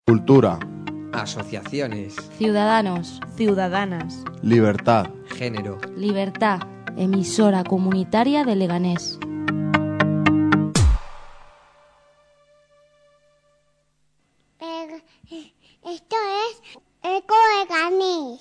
Cultura. Asociaciones. Ciudadanos. Ciudadanas. Libertad. Género. Libertad. Emisora comunitaria de Leganés. Esto es Eco Leganés.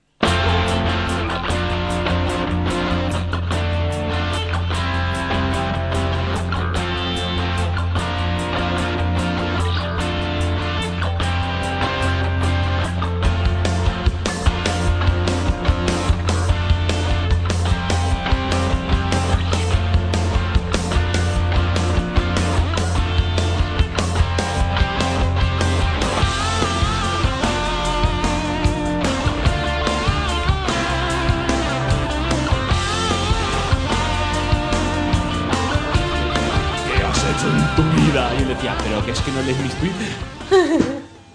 En tu vida. Y yo decía, pero que es que no lees mis tweets.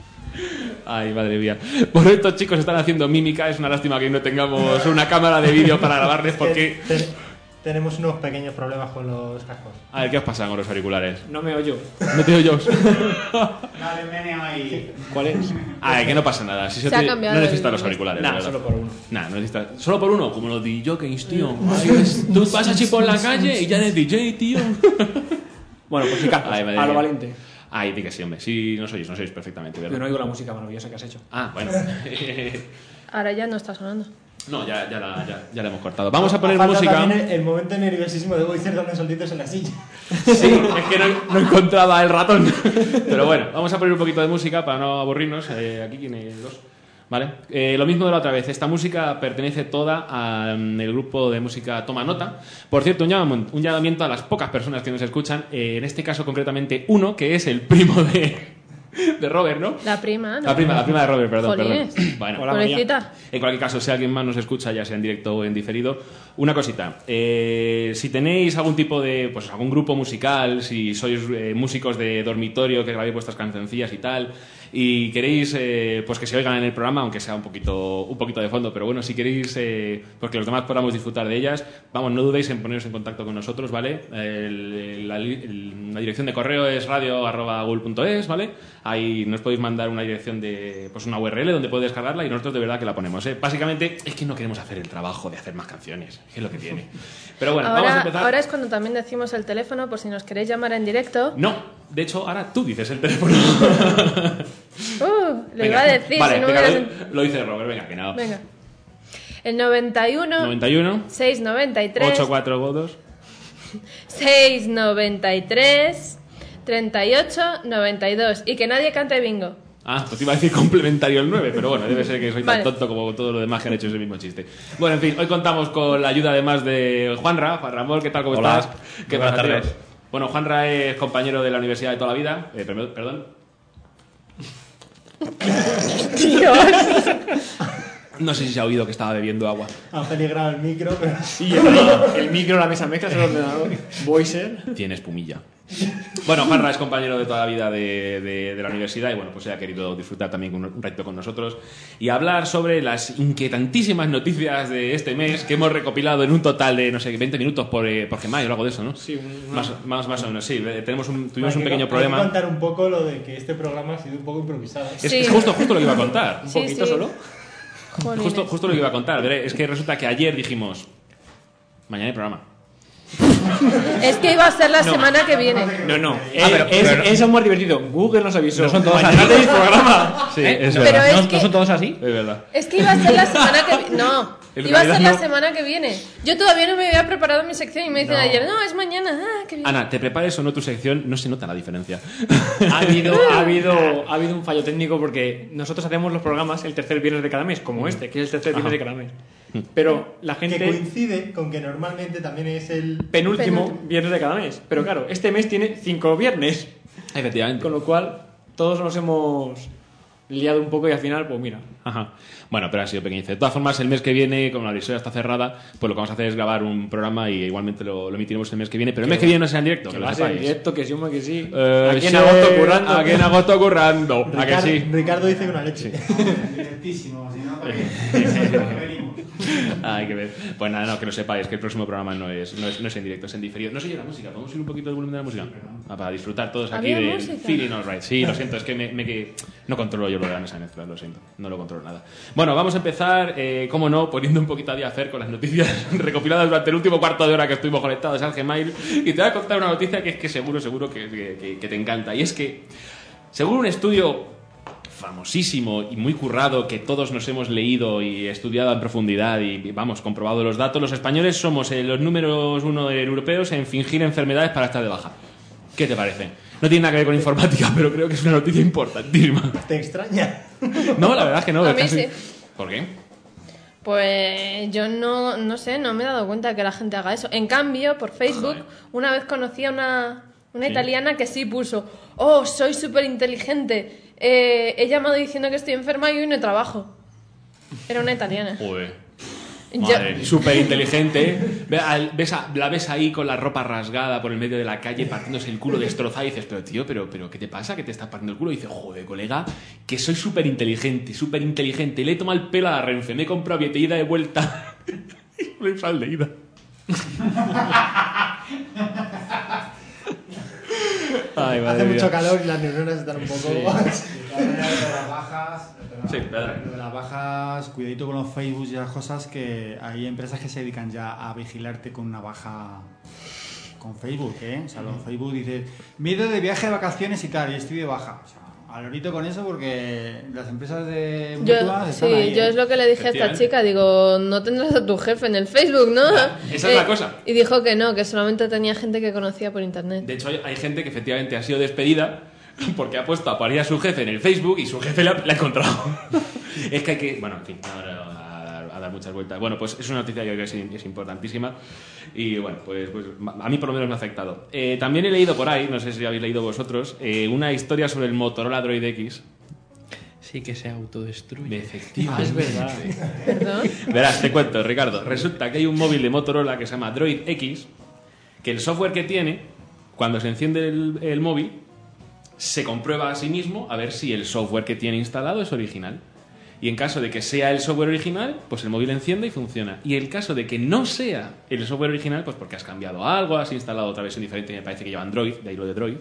Ay, madre mía. Por estos chicos están haciendo mímica. Es una lástima que no tengamos una cámara de vídeo para grabarles porque... Tenemos unos pequeños problemas con los cascos. A ver, ¿qué os pasa con los auriculares? No me oyo. No te oyo. Dale, meneo ahí. ¿Cuál es? Ay, que no pasa nada. Si Se ha cambiado no necesitas el- los auriculares. Nada, de verdad. solo por uno. Nah, no necesitas. Solo por uno, como los DJs, tío. Ay, tú vas así por la calle y ya eres DJ, tío. Bueno, pues sí, cascos. Ay, madre A lo mía. valiente. Ay, di que sí, hombre. Sí, no sois perfectamente, Yo ¿verdad? no oigo la música maravillosa que has hecho. Ah, bueno. Ahora ya no está sonando. No, ya la hemos cortado. Vamos a poner Falta música. también el momento nerviosísimo de Boicer dando saltitos en la silla. Sí, es que no encontraba el ratón. Pero bueno, vamos a poner un poquito de música para no aburrirnos. Aquí tiene dos. ¿Vale? Lo mismo de la otra vez. Esta música pertenece toda al grupo de música Toma Nota. Por cierto, un llamamiento a las pocas personas que nos escuchan. En este caso, concretamente, uno, que es el primo de Robert, ¿no? La prima, ¿no? La prima de Robert, perdón. Jolines. Bueno, Hola, Pobrecita. en cualquier caso, si alguien más nos escucha, ya sea en directo o en diferido, una cosita. Si tenéis algún tipo de, pues algún grupo musical, si sois músicos de dormitorio que grabéis vuestras cancioncillas y tal, y queréis pues que se oigan en el programa, aunque sea un poquito de fondo, pero bueno, si queréis pues que los demás podamos disfrutar de ellas, vamos, no dudéis en poneros en contacto con nosotros, ¿vale? La dirección de correo es radio@google.es, ¿vale? Ahí nos podéis mandar una dirección de, pues una URL donde podéis descargarla y nosotros de verdad que la ponemos, ¿eh? Básicamente es que no queremos hacer el trabajo de hacer más canciones, que es lo que tiene. Pero bueno, vamos a empezar. Ahora es cuando también decimos el teléfono por si nos queréis llamar en directo. No, de hecho ahora tú dices el teléfono. Lo Venga, iba a decir. vale, si no venga, hubieras... lo dice Robert, venga, que nada. Venga. El 91 91 693 8452 693 38 92 y que nadie cante bingo. Ah, pues te iba a decir complementario el 9, pero bueno, debe ser que soy tan Vale. tonto como todo lo demás que han hecho ese mismo chiste. Bueno, en fin, hoy contamos con la ayuda además de Juan Ramón, ¿qué tal? ¿Cómo Hola. estás? ¿Qué Buenas pasa, tío? tardes. Bueno, Juanra es compañero de la universidad de toda la vida. Perdón. No sé si se ha oído que estaba bebiendo agua. Ha peligrado el micro, pero... Sí, el micro, la mesa mezcla, el ordenador. Voicer. Tiene espumilla. Bueno, Juanra es compañero de toda la vida de la universidad y bueno, pues ha querido disfrutar también un ratito con nosotros y hablar sobre las inquietantísimas noticias de este mes que hemos recopilado en un total de, no sé, 20 minutos por Gmail o algo de eso, ¿no? Sí, Más o menos, sí. Tuvimos un Hay pequeño que problema. contar un poco lo de que este programa ha sido un poco improvisado. Es justo lo que iba a contar. Un Sí, poquito sí. solo. Jolines. Justo lo que iba a contar. Veré, es que resulta que ayer dijimos, mañana hay programa. Es que iba a ser la semana que viene. No. pero Eso es muy divertido. Google nos avisó. No son todos Mañana así. tenéis programa. Sí, es Pero verdad. es ¿No, que- ¿No son todos así? Es verdad. Es que iba a ser la semana que no, En iba a ser realidad la no. semana que viene. Yo todavía no me había preparado mi sección y me dicen ayer, no, es mañana. Ah, qué bien. Ana, te prepares o no tu sección, no se nota la diferencia. Ha habido un fallo técnico porque nosotros hacemos los programas el tercer viernes de cada mes, como este, que es el tercer viernes de cada mes. Pero la Que gente... coincide con que normalmente también es el... Penúltimo viernes de cada mes. Pero claro, este mes tiene 5 viernes. Efectivamente. Con lo cual, todos nos hemos liado un poco y al final, pues mira. Ajá. Bueno, pero ha sido pequeño. De todas formas, el mes que viene, como la emisora está cerrada, pues lo que vamos a hacer es grabar un programa y igualmente lo emitiremos el mes que viene. Pero el mes que viene no será en directo, que lo va a ser en sepáis. directo, que sí, hombre, que sí. Aquí en agosto currando. Aquí en agosto currando. ¿A que sí? Ricardo dice que una leche. Directísimo, si no, ¿para qué venimos? Hay que ver. Pues nada, no, que lo sepáis, que el próximo programa no es en directo, es en diferido. No se oye la música, ¿podemos subir un poquito el volumen de la música? Para disfrutar todos aquí ¿Había de música? Feeling Alright. Sí, lo siento, es que no controlo yo lo de la mesa de mezclas, lo siento, no lo controlo nada. Bueno, vamos a empezar, como no, poniendo un poquito a día Fer con las noticias recopiladas durante el último cuarto de hora que estuvimos conectados al Gmail, y te voy a contar una noticia que es que seguro que te encanta, y es que, según un estudio famosísimo y muy currado que todos nos hemos leído y estudiado en profundidad y, vamos, comprobado los datos, los españoles somos los números 1 europeos en fingir enfermedades para estar de baja. ¿Qué te parece? No tiene nada que ver con informática, pero creo que es una noticia importantísima. ¿Te extraña? No, la verdad es que no. A mí sí. ¿Por qué? Pues yo no sé, no me he dado cuenta de que la gente haga eso. En cambio, por Facebook, una vez conocí a una italiana que sí puso: oh, soy súper inteligente. He llamado diciendo que estoy enferma y hoy no trabajo. Era una italiana. Joder. Madre, súper inteligente. La ves ahí con la ropa rasgada por el medio de la calle, partiéndose el culo destrozado, y dices, pero tío, pero ¿qué te pasa? ¿Que te estás partiendo el culo? Y dices, joder, colega, que soy súper inteligente. Le he tomado el pelo a la Renfe, me he comprado billete de ida de vuelta. Y le he usado el de ida. Ay, Hace mucho calor y las neuronas están un poco... De las bajas, cuidadito con los Facebook y las cosas, que hay empresas que se dedican ya a vigilarte con una baja con Facebook, ¿eh? O sea, los Facebook dices, me he ido de viaje de vacaciones y tal, y estoy de baja. O sea, al lorito con eso, porque las empresas de mutuas están ahí. Yo es lo que le dije a esta chica, digo, no tendrás a tu jefe en el Facebook, ¿no? Esa es la cosa. Y dijo que no, que solamente tenía gente que conocía por internet. De hecho, hay gente que efectivamente ha sido despedida porque ha puesto a parir a su jefe en el Facebook y su jefe la ha encontrado. Es que hay que... Bueno, en fin, a dar muchas vueltas. Bueno, pues es una noticia que creo que es importantísima y bueno, pues a mí por lo menos me ha afectado. También he leído por ahí, no sé si habéis leído vosotros, una historia sobre el Motorola Droid X. Sí, que se autodestruye. Efectivamente. Es verdad. ¿Perdón? Verás, te cuento, Ricardo. Resulta que hay un móvil de Motorola que se llama Droid X, que el software que tiene, cuando se enciende el móvil, se comprueba a sí mismo a ver si el software que tiene instalado es original. Y en caso de que sea el software original, pues el móvil enciende y funciona. Y en el caso de que no sea el software original, pues porque has cambiado algo, has instalado otra versión diferente, me parece que lleva Android, de ahí lo de Droid,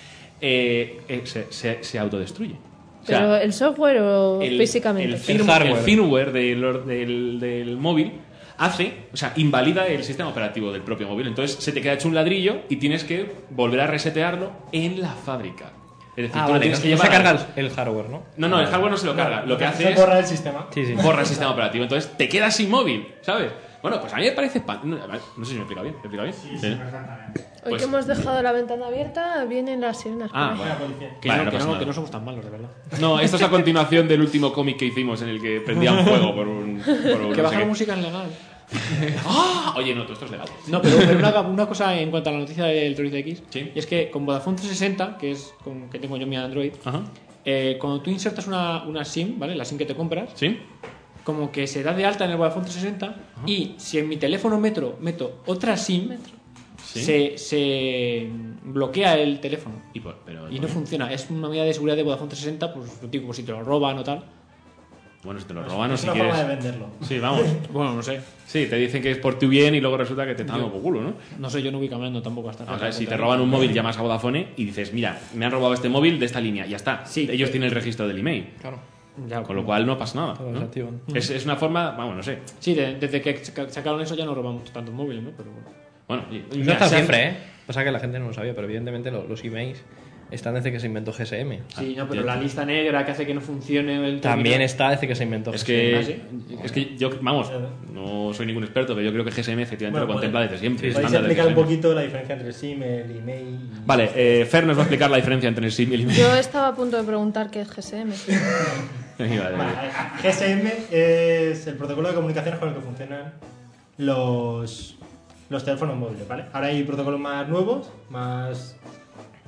se autodestruye. O sea, ¿Pero el software o físicamente? El firmware del móvil invalida el sistema operativo del propio móvil. Entonces se te queda hecho un ladrillo y tienes que volver a resetearlo en la fábrica. Es decir, tú lo tienes que llevar. Se carga el hardware, ¿no? No, el hardware no se lo carga. Lo que hace Se es borra el sistema. Sí. borra el sistema operativo. Entonces te quedas sin móvil, ¿sabes? Bueno, pues a mí me parece... No sé si me explica bien. ¿Me explica bien? Sí, perfectamente. Hoy Pues- que hemos dejado la ventana abierta, vienen las sirenas. Ah, por ahí. bueno. Que, Vale, no, pasa nada. que no somos tan malos, de verdad. No, esto es a continuación del último cómic que hicimos en el que prendían fuego por un Que no sé bajar qué. música es legal. ¡Ah! Oye, no, esto es legal. No, pero una cosa en cuanto a la noticia del Droid X, Sí. y es que con Vodafone 360, que es con que tengo yo mi Android, Ajá. cuando tú insertas una SIM, ¿vale? La SIM que te compras, ¿Sí? como que se da de alta en el Vodafone 360 y si en mi teléfono meto otra SIM, ¿Sí? se bloquea el teléfono Pero, y no funciona. Es una medida de seguridad de Vodafone 360, pues lo digo, por si te lo roban o tal. Bueno, si te lo roban o Es si una quieres... forma de venderlo. Sí, vamos. Bueno, no sé. Sí, te dicen que es por tu bien y luego resulta que te están dando por culo, ¿no? No sé, yo no voy cambiando tampoco hasta O sea, si te roban un móvil, llamas a Vodafone y dices, mira, me han robado este móvil de esta línea, ya está. Sí. Ellos tienen el registro del email. Claro. Ya, Con lo cual no pasa nada. Todo ¿no? desactivan. Es una forma, vamos, no sé. Sí, desde que sacaron eso ya no robamos tantos móviles, ¿no? Pero bueno. Bueno, No está siempre, ¿eh? Pasa que la gente no lo sabía, pero evidentemente los emails están desde que se inventó GSM. Sí, no, pero la lista negra que hace que no funcione el También terminal- está desde que se inventó Es GSM. que yo, vamos, no soy ningún experto, pero yo creo que GSM efectivamente Bueno, lo contempla desde siempre. ¿Podéis estándar de explicar un GSM. poquito la diferencia entre el SIM, el email y... Vale, Fer nos va a explicar la diferencia entre el SIM y el email. Yo estaba a punto de preguntar qué es GSM. Vale, Vale, GSM es el protocolo de comunicaciones con el que funcionan los teléfonos móviles, ¿vale? Ahora hay protocolos más nuevos, más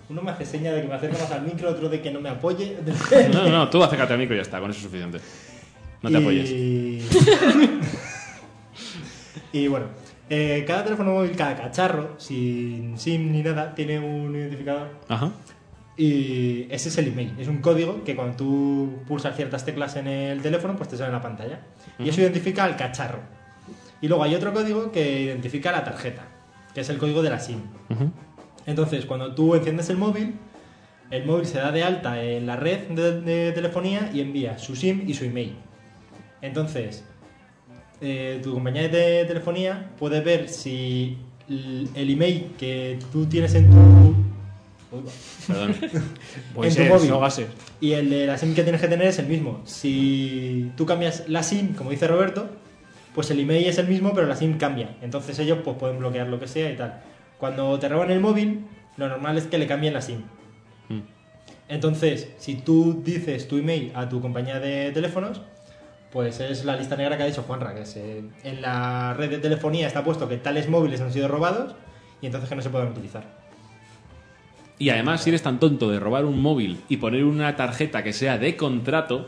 Uno me hace seña de que me acerque más al micro, otro de que no me apoye. No, tú acércate al micro y ya está, con eso es suficiente. No te apoyes. Y bueno, cada teléfono móvil, cada cacharro, sin SIM ni nada, tiene un identificador. Ajá. Y ese es el email. Es un código que cuando tú pulsas ciertas teclas en el teléfono, pues te sale en la pantalla. Y eso identifica al cacharro. Y luego hay otro código que identifica la tarjeta, que es el código de la SIM. Entonces, cuando tú enciendes el móvil se da de alta en la red de telefonía y envía su SIM y su email. Entonces, tu compañía de telefonía puede ver si el email que tú tienes en tu... Perdón. en tu móvil y el de la SIM que tienes que tener es el mismo. Si tú cambias la SIM, como dice Roberto, pues el email es el mismo, pero la SIM cambia. Entonces ellos pues pueden bloquear lo que sea y tal. Cuando te roban el móvil, lo normal es que le cambien la SIM. Entonces, si tú dices tu email a tu compañía de teléfonos, pues es la lista negra que ha dicho Juanra, que es, en la red de telefonía está puesto que tales móviles han sido robados y entonces que no se pueden utilizar. Y además, si eres tan tonto de robar un móvil y poner una tarjeta que sea de contrato,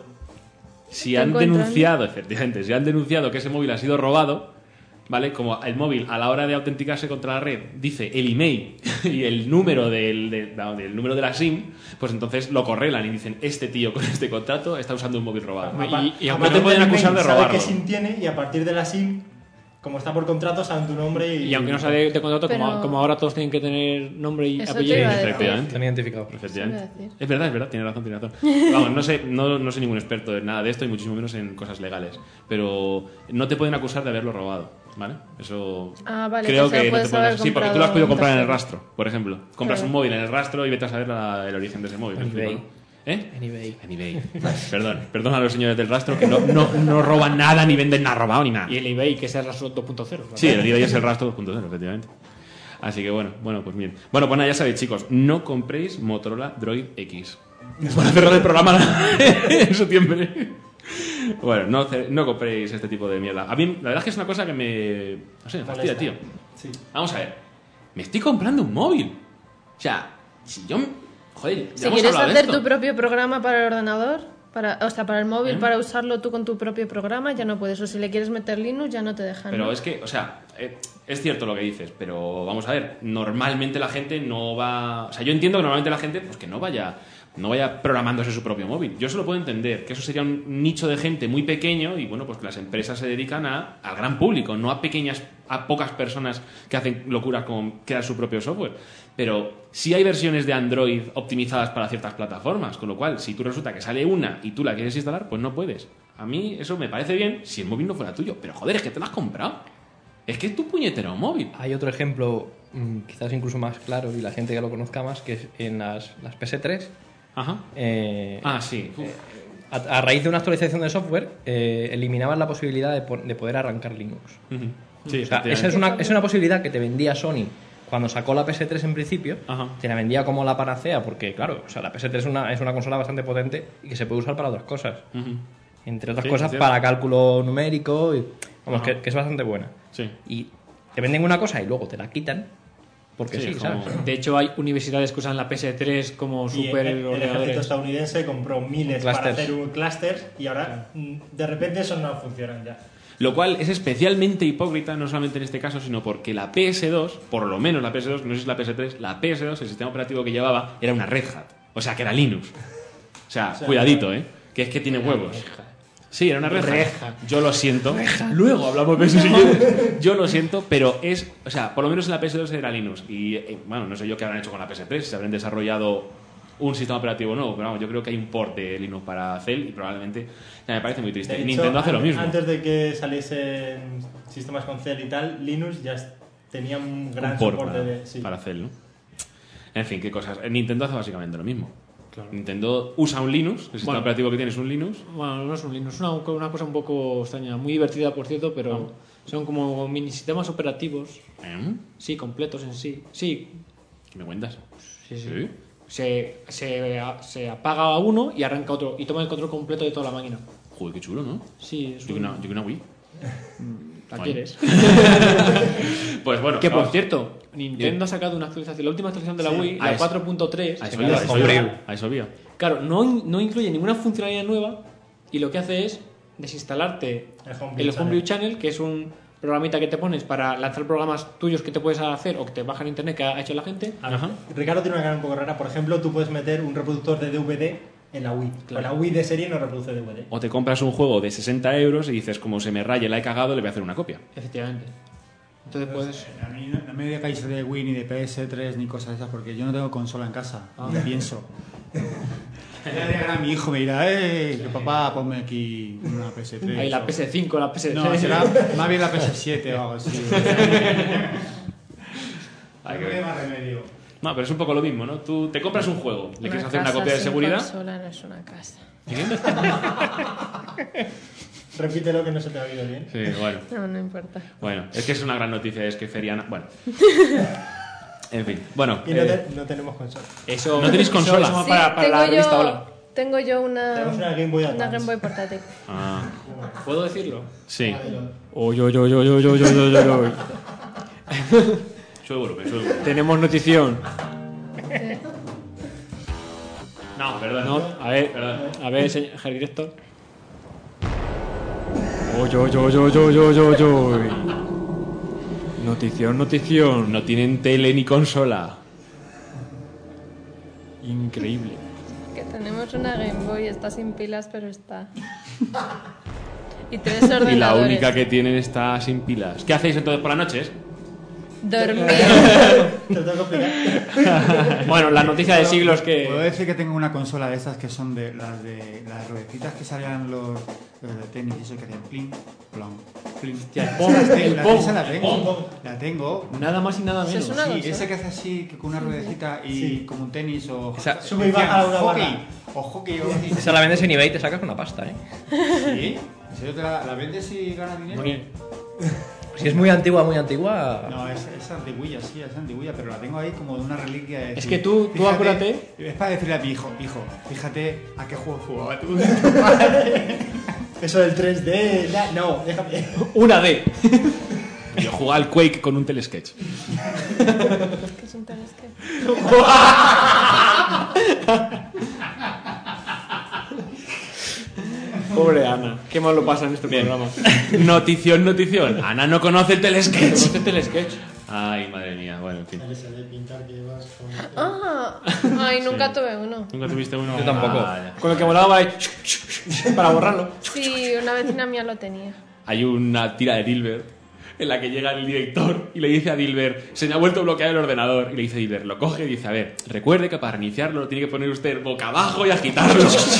si han denunciado, efectivamente, si han denunciado que ese móvil ha sido robado, ¿vale? Como el móvil a la hora de autenticarse contra la red dice el email y el número del número de la SIM, pues entonces lo correlan y dicen, este tío con este contrato está usando un móvil robado. Y aunque te pueden acusar de robarlo. Sabe qué SIM tiene y a partir de la SIM, como está por contrato, saben tu nombre y aunque no sabe de contrato, como ahora todos tienen que tener nombre y apellido. Efectivamente. Están identificados. Efectivamente. Es verdad, tiene razón. Vamos, no soy ningún experto en nada de esto y muchísimo menos en cosas legales. Pero no te pueden acusar de haberlo robado, ¿vale? Eso vale, creo que no te puedes pueden... Sí, porque tú lo has podido comprar en el rastro, rastro, por ejemplo. Compras un móvil en el rastro y vete a saber el origen de ese móvil. En eBay. En eBay. Perdón a los señores del rastro que no roban nada, ni venden nada robado, ni nada. Y el eBay, que es el rastro 2.0. ¿verdad? Sí, el eBay es el rastro 2.0, efectivamente. Así que bueno, pues bien. Bueno, pues nada, ya sabéis, chicos, no compréis Motorola Droid X. Para cerrar el programa en septiembre. Bueno, no compréis este tipo de mierda. A mí, la verdad es que es una cosa que me fastidia, tío. Sí. Vamos a ver. Me estoy comprando un móvil. O sea, si yo... Joder, si quieres hacer tu propio programa para el ordenador, para el móvil, para usarlo tú con tu propio programa, ya no puedes. O si le quieres meter Linux, ya no te dejan. Pero ¿no? es que, o sea, es cierto lo que dices, pero vamos a ver, normalmente la gente no va... O sea, yo entiendo que normalmente la gente, pues que no vaya programándose su propio móvil. Yo solo puedo entender que eso sería un nicho de gente muy pequeño y, bueno, pues que las empresas se dedican al gran público, no a pocas personas que hacen locuras como crear su propio software. Pero sí hay versiones de Android optimizadas para ciertas plataformas, con lo cual, si tú resulta que sale una y tú la quieres instalar, pues no puedes. A mí eso me parece bien si el móvil no fuera tuyo, pero joder, es que te lo has comprado. Es que es tu puñetero móvil. Hay otro ejemplo, quizás incluso más claro y la gente que lo conozca más, que es en las PS3. Ajá. Sí. A raíz de una actualización de software, eliminaban la posibilidad de poder arrancar Linux. Sí, o sea, esa es una posibilidad que te vendía Sony cuando sacó la PS3 en principio. Ajá. Te la vendía como la panacea, porque claro, o sea, la PS3 es una consola bastante potente y que se puede usar para otras cosas. Entre otras cosas, para cálculo numérico, y, vamos, que es bastante buena. Sí. Y te venden una cosa y luego te la quitan. Porque sí, ¿sabes? De hecho, hay universidades que usan la PS3 como super el ejército ordenadores. estadounidense compró miles para hacer un clúster y ahora de repente eso no funcionan ya. Lo cual es especialmente hipócrita, no solamente en este caso, sino porque la PS2, por lo menos la PS2, no sé si es la PS3, la PS2, el sistema operativo que llevaba, era una Red Hat. O sea, que era Linux. O sea, cuidadito, que es que tiene huevos. Sí, era una Red Hat. Yo lo siento. Luego hablamos de eso si quieres. Yo lo siento, pero es... O sea, por lo menos en la PS2 era Linux. Y, bueno, no sé yo qué habrán hecho con la PS3, si habrán desarrollado un sistema operativo nuevo, pero vamos, yo creo que hay un port de Linux para Cell y probablemente me parece muy triste. De hecho, Nintendo hace lo mismo. Antes de que saliesen sistemas con Cell y tal, Linux ya tenía un gran port soporte para Cell, ¿no? En fin, qué cosas. Nintendo hace básicamente lo mismo. Claro. Nintendo usa un Linux, el sistema operativo que tiene es un Linux. Bueno, no es un Linux, es una cosa un poco extraña, muy divertida por cierto, pero son como mini sistemas operativos. Sí, completos en sí. Sí. ¿Qué me cuentas? Sí. Se apaga uno y arranca otro y toma el control completo de toda la máquina. Joder, qué chulo, ¿no? Sí, es yo que una Wii. ¿La quieres? Pues bueno. Que por vamos. cierto, Nintendo ha sacado una actualización, la última actualización de la Wii, a la eso. 4.3. A eso que iba, claro, a eso iba. Claro, no incluye ninguna funcionalidad nueva y lo que hace es desinstalarte el Homebrew Channel, que es un programita que te pones para lanzar programas tuyos que te puedes hacer o que te bajan en internet que ha hecho la gente. Ajá. Ricardo tiene una cara un poco rara. Por ejemplo, tú puedes meter un reproductor de DVD en la Wii. Con la Wii de serie no reproduce DVD. O te compras un juego de 60 euros y dices, como se me raye, la he cagado, le voy a hacer una copia. Efectivamente. Entonces puedes... A mí no me digáis de Wii ni de PS3 ni cosas de esas porque yo no tengo consola en casa. Ni pienso. A mi hijo me dirá, que papá, ponme aquí una PS3. Ahí la PS5, la PS3. No, será más bien la PS7 o algo así. Hay que No ver. hay más remedio. No, pero es un poco lo mismo, ¿no? Tú te compras un juego, le quieres hacer una casa copia de sin seguridad. consola no es una casa. Repítelo que no se te ha oído bien. Sí, bueno. No importa. Bueno, es que es una gran noticia, es que Feriana. Bueno. En fin, bueno. Y no tenemos consola. Eso, ¿No tenéis consola? Eso Sí, para la revista Hola. tengo yo una Tenemos una Game Boy Advance. Game Boy portátil. Ah, ¿Puedo decirlo? sí. Oy. Sube volumen, sube volumen. Tenemos notición. No, perdón. No, Perdón. a ver, señor director. Oy. Notición. No tienen tele ni consola. Increíble. Que tenemos una Game Boy, está sin pilas, pero está. Y 3 ordenadores. Y la única que tienen está sin pilas. ¿Qué hacéis entonces por las noches? Dormir. Te lo tengo que explicar. Bueno, la noticia de siglo es Puedo que... decir que tengo una consola de esas que son de las ruedecitas que salían los de tenis y eso que hacían plin, plom, plin. el Pong, Esa la tengo. La tengo. Nada más y nada Eso menos. es una Sí, consola. esa que hace así, que con una ruedecita y Sí. como un tenis o... Esa- Sube y baja una hockey. barra. O hockey o algo así. Esa la vendes en eBay y te sacas una pasta, ¿eh? ¿Sí? ¿En serio te la vendes y ganas dinero? Si es muy antigua, No, es antiguilla, sí, es antiguilla, pero la tengo ahí como de una reliquia. De Es decir, que tú fíjate, acuérdate- Es para decirle a mi hijo, fíjate a qué juego jugaba tú. Eso del 3D. No, déjame. Una D. Yo jugaba al Quake con un telesketch. Que es un telesque. Pobre Ana. Qué mal lo pasa en este programa. Notición. Ana no conoce el telesketch. ¿Conoces el sketch? Ay, madre mía. Bueno, en fin. Ah, ay, nunca tuve uno. ¿Nunca tuviste uno? Yo tampoco. Ah, ya. Con el que molaba ahí para borrarlo. Sí, una vecina mía lo tenía. Hay una tira de Dilbert en la que llega el director y le dice a Dilbert, se me ha vuelto a bloquear el ordenador. Y le dice Dilbert, lo coge y dice, a ver, recuerde que para reiniciarlo lo tiene que poner usted boca abajo y agitarlo.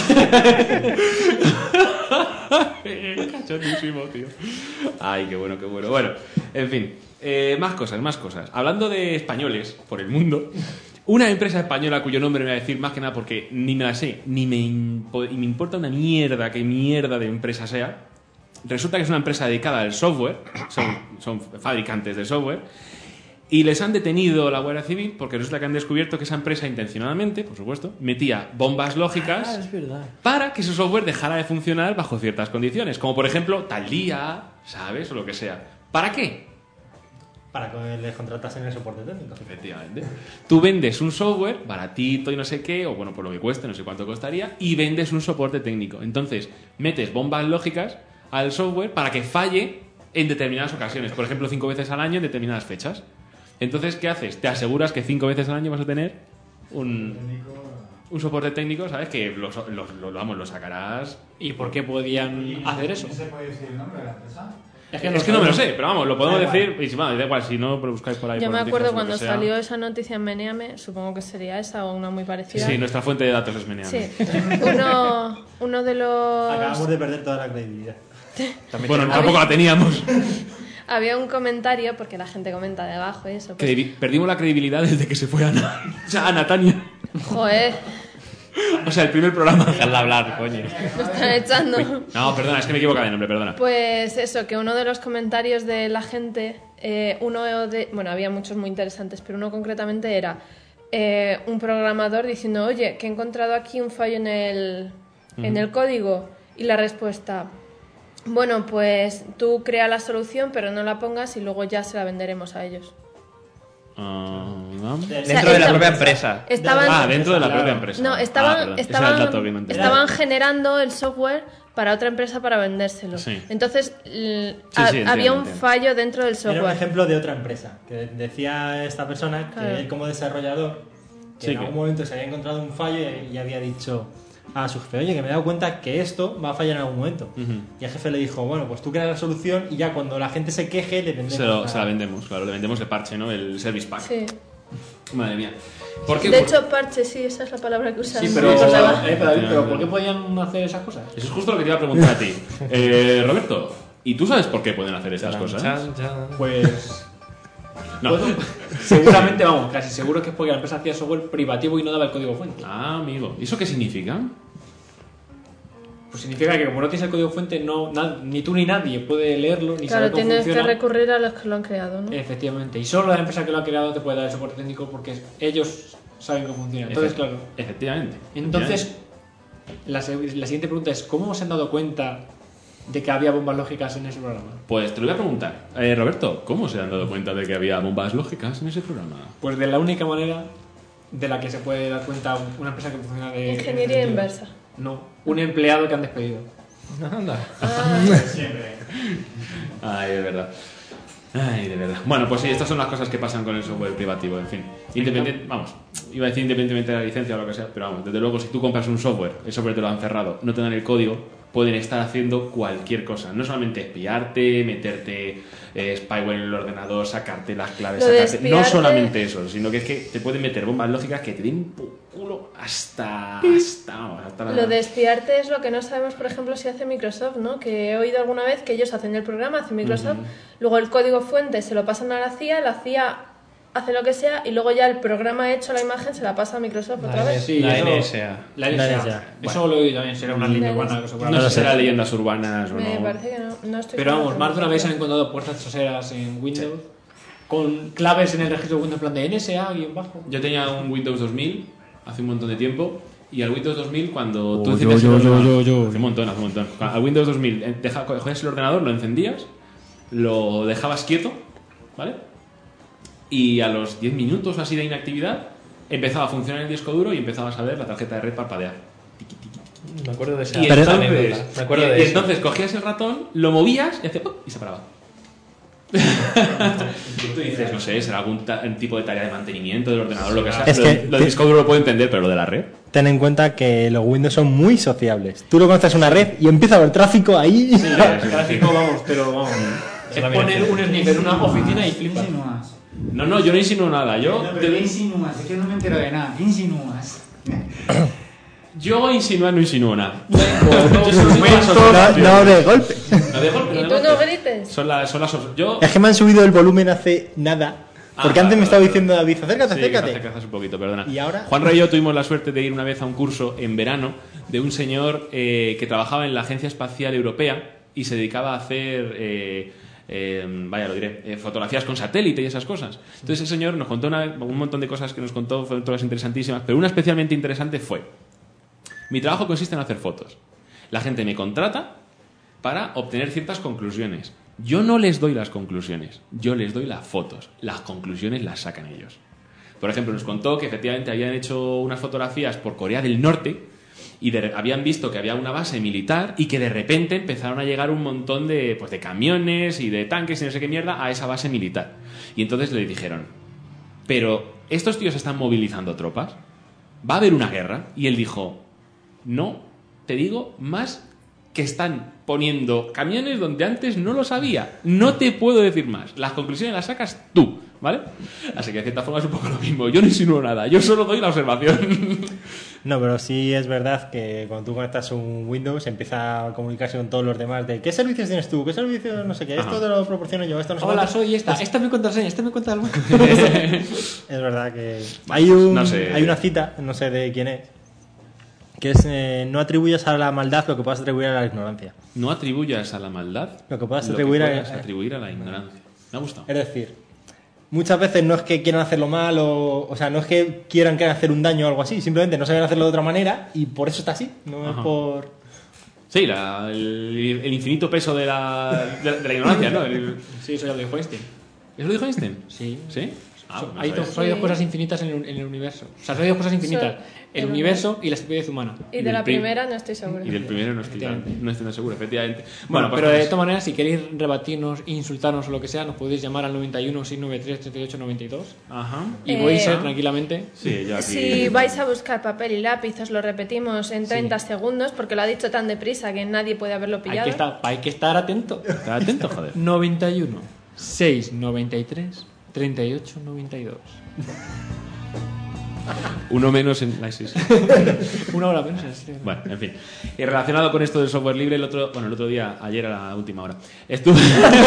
Cachondísimo, tío. Ay, qué bueno, qué bueno. Bueno, en fin, más cosas. Hablando de españoles por el mundo, una empresa española cuyo nombre me voy a decir más que nada porque ni me la sé, ni me importa una mierda que mierda de empresa sea. Resulta que es una empresa dedicada al software, son fabricantes de software, y les han detenido la Guardia Civil porque resulta que han descubierto que esa empresa intencionadamente, por supuesto, metía bombas lógicas para que su software dejara de funcionar bajo ciertas condiciones, como por ejemplo tal día, ¿sabes? O lo que sea. ¿Para qué? Para que les contratasen el soporte técnico. Efectivamente. Tú vendes un software baratito y no sé qué, o bueno, por lo que cueste, no sé cuánto costaría, y vendes un soporte técnico. Entonces, metes bombas lógicas al software para que falle en determinadas ocasiones. Por ejemplo, 5 veces al año en determinadas fechas. Entonces, ¿qué haces? Te aseguras que 5 veces al año vas a tener un soporte técnico, ¿sabes? Que lo sacarás. ¿Y por qué podían hacer eso? ¿Se puede decir el nombre de la empresa? Es que no me lo sé, pero vamos, lo podemos decir. Y da igual, si no, lo buscáis por ahí. Yo por me noticias acuerdo o lo cuando que sea. salió esa noticia en Meneame, supongo que sería esa o una muy parecida. Sí, nuestra fuente de datos es Meneame. Sí. Uno de los... Acabamos de perder toda la credibilidad. Bueno, tampoco la teníamos. Había un comentario, porque la gente comenta debajo y eso. Pues, Perdimos la credibilidad desde que se fue Ana. O sea, Ana Tania. joder, O sea, el primer programa. Dejarla hablar, coño. me están echando. No, perdona, es que me equivoco de nombre, perdona. Pues eso, que uno de los comentarios de la gente, bueno, había muchos muy interesantes, pero uno concretamente era un programador diciendo, oye, que he encontrado aquí un fallo en el código. Y la respuesta, Bueno, pues tú crea la solución, pero no la pongas y luego ya se la venderemos a ellos. Dentro de la propia empresa. Dentro de la propia empresa. No, estaban generando el software para otra empresa para vendérselo. Sí. Entonces, había un fallo dentro del software. Era un ejemplo de otra empresa, que decía esta persona que él como desarrollador, que en algún momento se había encontrado un fallo y había dicho a su jefe, oye, que me he dado cuenta que esto va a fallar en algún momento. Y el jefe le dijo, bueno, pues tú creas la solución y ya cuando la gente se queje le vendemos. Se la vendemos, claro, le vendemos de parche, ¿no? El service pack. Sí. Madre mía. De hecho, parche, sí, esa es la palabra que usan. Sí, pero ¿por qué podían hacer esas cosas? Eso es justo lo que te iba a preguntar a ti. Roberto, ¿y tú sabes por qué pueden hacer esas cosas? Pues... No. Bueno, seguramente, casi seguro que es porque la empresa hacía software privativo y no daba el código fuente. Ah, amigo. ¿Y eso qué significa? Pues significa que como no tienes el código fuente, ni tú ni nadie puede leerlo, ni saber cómo funciona. Claro, tienes que recurrir a los que lo han creado, ¿no? Efectivamente. Y solo la empresa que lo ha creado te puede dar el soporte técnico porque ellos saben cómo funciona. Entonces, claro. Efectivamente. Entonces, la siguiente pregunta es, ¿cómo se han dado cuenta de que había bombas lógicas en ese programa? Pues te lo voy a preguntar. Roberto, ¿cómo se han dado cuenta de que había bombas lógicas en ese programa? Pues de la única manera de la que se puede dar cuenta una empresa que funciona de... Ingeniería inversa. No, un empleado que han despedido. Anda. Siempre. Ay, de verdad. Bueno, pues sí, estas son las cosas que pasan con el software privativo, en fin. Iba a decir independientemente de la licencia o lo que sea, pero vamos, desde luego si tú compras un software, el software te lo han cerrado, no te dan el código, pueden estar haciendo cualquier cosa. No solamente espiarte, meterte spyware en el ordenador, sacarte las claves, no solamente eso, sino que es que te pueden meter bombas lógicas que te den por culo hasta Lo de espiarte es lo que no sabemos, por ejemplo, si hace Microsoft, ¿no? Que he oído alguna vez que ellos hacen el programa, hace Microsoft, luego el código fuente se lo pasan a la CIA hace lo que sea y luego ya el programa hecho, la imagen, se la pasa a Microsoft otra vez. Sí, la eso, NSA. La NSA. Eso lo he oído también, será una leyenda urbana. No sé si será leyendas urbanas o no. Me parece que no estoy Pero segura. vamos, más de una vez se han encontrado puertas traseras en Windows con claves en el registro de Windows en plan de NSA y en bajo. Yo tenía un Windows 2000 hace un montón de tiempo y al Windows 2000 cuando tú encendías el ordenador... Hace un montón. Al Windows 2000 cogías el ordenador, lo encendías, lo dejabas quieto, ¿vale? Y a los 10 minutos así de inactividad empezaba a funcionar el disco duro y empezabas a ver la tarjeta de red parpadear. Me acuerdo de esa Y anécdota. Me acuerdo de eso. entonces cogías el ratón, lo movías y hacía ¡pum! Y se paraba. Tú dices, no sé, será algún tipo de tarea de mantenimiento del ordenador, lo que sea. Es que lo del disco duro lo puedo entender, pero lo de la red. Ten en cuenta que los Windows son muy sociables. Tú lo conectas a una red y empieza a haber tráfico ahí. Sí, tráfico, vamos. Es poner un sniper en una oficina y flipas. No, yo no insinúo nada. ¿Qué insinúas? Es que no me entero de nada. ¿Qué insinúas? Yo insinuar no insinúo nada. No de golpe. No de golpe. ¿Y tú no grites? Son las yo... Es que me han subido el volumen hace nada. Porque antes me estaba diciendo David, acércate. Acércate un poquito, perdona. ¿Y ahora? Juanra y yo tuvimos la suerte de ir una vez a un curso en verano de un señor que trabajaba en la Agencia Espacial Europea y se dedicaba a hacer... fotografías con satélite y esas cosas. Entonces el señor nos contó un montón de cosas que nos contó, fueron todas interesantísimas, pero una especialmente interesante fue: mi trabajo consiste en hacer fotos. La gente me contrata para obtener ciertas conclusiones. Yo no les doy las conclusiones, yo les doy las fotos. Las conclusiones las sacan ellos. Por ejemplo, nos contó que efectivamente habían hecho unas fotografías por Corea del Norte y habían visto que había una base militar y que de repente empezaron a llegar un montón de camiones y de tanques y no sé qué mierda a esa base militar. Y entonces le dijeron, pero estos tíos están movilizando tropas, va a haber una guerra. Y él dijo, no, te digo más que están poniendo camiones donde antes no los había. No te puedo decir más. Las conclusiones las sacas tú, ¿vale? Así que de cierta forma es un poco lo mismo. Yo no insinúo nada, yo solo doy la observación. No, pero sí es verdad que cuando tú conectas un Windows empieza a comunicarse con todos los demás de ¿qué servicios tienes tú? ¿Qué servicios? No sé qué. Esto te lo proporciono yo, esto no sé. Hola, soy esta. Esta es mi contraseña, esta es mi cuenta del banco. Es verdad que hay una cita, no sé de quién es, que es no atribuyas a la maldad lo que puedas atribuir a la ignorancia. No atribuyas a la maldad lo que puedas atribuir a la ignorancia. Me ha gustado. Es decir, muchas veces no es que quieran hacerlo mal o sea, no es que quieran hacer un daño o algo así, simplemente no saben hacerlo de otra manera y por eso está así, no es por... Sí, el infinito peso de la ignorancia, ¿no? Sí, eso ya lo dijo Einstein. ¿Eso lo dijo Einstein? Sí. ¿Sí? Hay dos cosas infinitas en el universo. O sea, hay dos cosas infinitas. El universo y la estupidez humana. Y de la primera no estoy seguro. Y del primero no estoy tan seguro, efectivamente. Bueno, pero de todas maneras, si queréis rebatirnos, insultarnos o lo que sea, nos podéis llamar al 91 693 38 92. Ajá. Y Voicer, tranquilamente. Sí, yo aquí... Si vais a buscar papel y lápiz, os lo repetimos en 30 segundos, porque lo ha dicho tan deprisa que nadie puede haberlo pillado. Hay que estar atento. Estar atento, joder. 91 693 38 92. Uno menos en la ISIS. Una hora menos. Bueno, en fin. Y relacionado con esto del software libre, el otro día, ayer a la última hora, estuve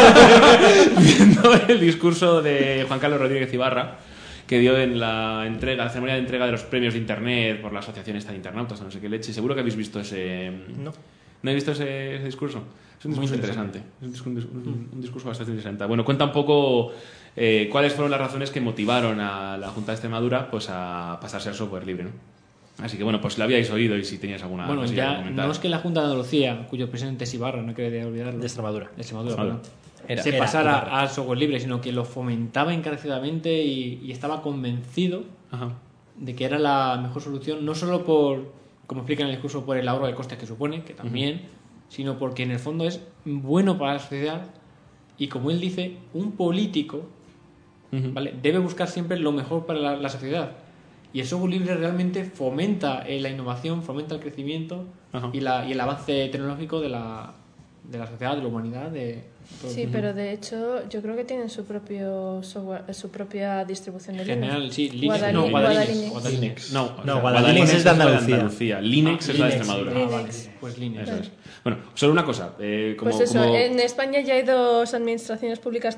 viendo el discurso de Juan Carlos Rodríguez Ibarra, que dio en la ceremonia de entrega de los premios de Internet por la asociación esta de internautas, no sé qué leche. Seguro que habéis visto ese... No. ¿No habéis visto ese discurso? Es un discurso interesante. Es un discurso bastante interesante. Bueno, cuenta un poco cuáles fueron las razones que motivaron a la Junta de Extremadura pues a pasarse al software libre, ¿no? Así que bueno, pues lo habíais oído y si teníais alguna bueno, cosilla ya que comentar. no es que la Junta de Andalucía, cuyo presidente es Ibarra, no quería olvidarlo. De Extremadura. Perdón. Se pasara al software libre, sino que lo fomentaba encarecidamente y estaba convencido de que era la mejor solución, no solo por, como explica en el discurso, por el ahorro de costes que supone, que también, sino porque en el fondo es bueno para la sociedad y, como él dice, un político ¿vale? debe buscar siempre lo mejor para la sociedad. Y el software libre realmente fomenta la innovación, fomenta el crecimiento y el avance tecnológico de la sociedad, de la humanidad. Sí, pero de hecho yo creo que tienen su propio software, su propia distribución de Linux. General, sí, Guadalinux. Guadalinux es de Andalucía. Linux es la de Extremadura. Pues Linux. Eso es. Bueno, solo una cosa. Pues eso, en España ya hay dos administraciones públicas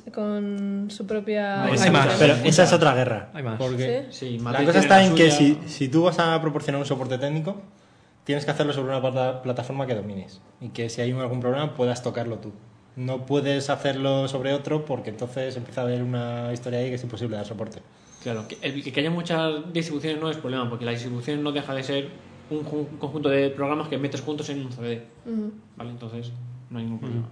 con su propia... Hay más, pero esa es otra guerra. Hay más. Porque Sí, la cosa está en que si tú vas a proporcionar un soporte técnico, tienes que hacerlo sobre una plataforma que domines y que si hay algún problema puedas tocarlo tú. No puedes hacerlo sobre otro porque entonces empieza a haber una historia ahí que es imposible dar soporte. Claro, que haya muchas distribuciones no es problema, porque la distribución no deja de ser un conjunto de programas que metes juntos en un CD. ¿Vale? Entonces no hay ningún problema.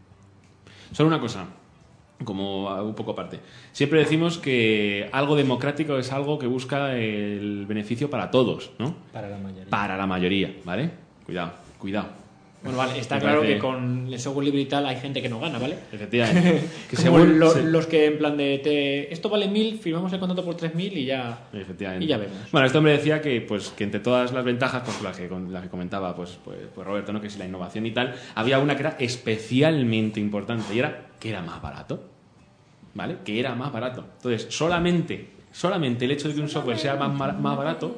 Solo una cosa, como un poco aparte. Siempre decimos que algo democrático es algo que busca el beneficio para todos, ¿no? Para la mayoría. Para la mayoría, ¿vale? Cuidado. Bueno, vale, está claro que con el software libre y tal hay gente que no gana, ¿vale? Efectivamente. Que como los que en plan de esto vale 1.000, firmamos el contrato por 3.000 y ya. Efectivamente. Y ya vemos. Bueno, este hombre decía que entre todas las ventajas, pues la que comentaba pues Roberto, ¿no? Que si la innovación y tal, había una que era especialmente importante y era que era más barato. ¿Vale? Que era más barato. Entonces, solamente el hecho de que un software sea más barato.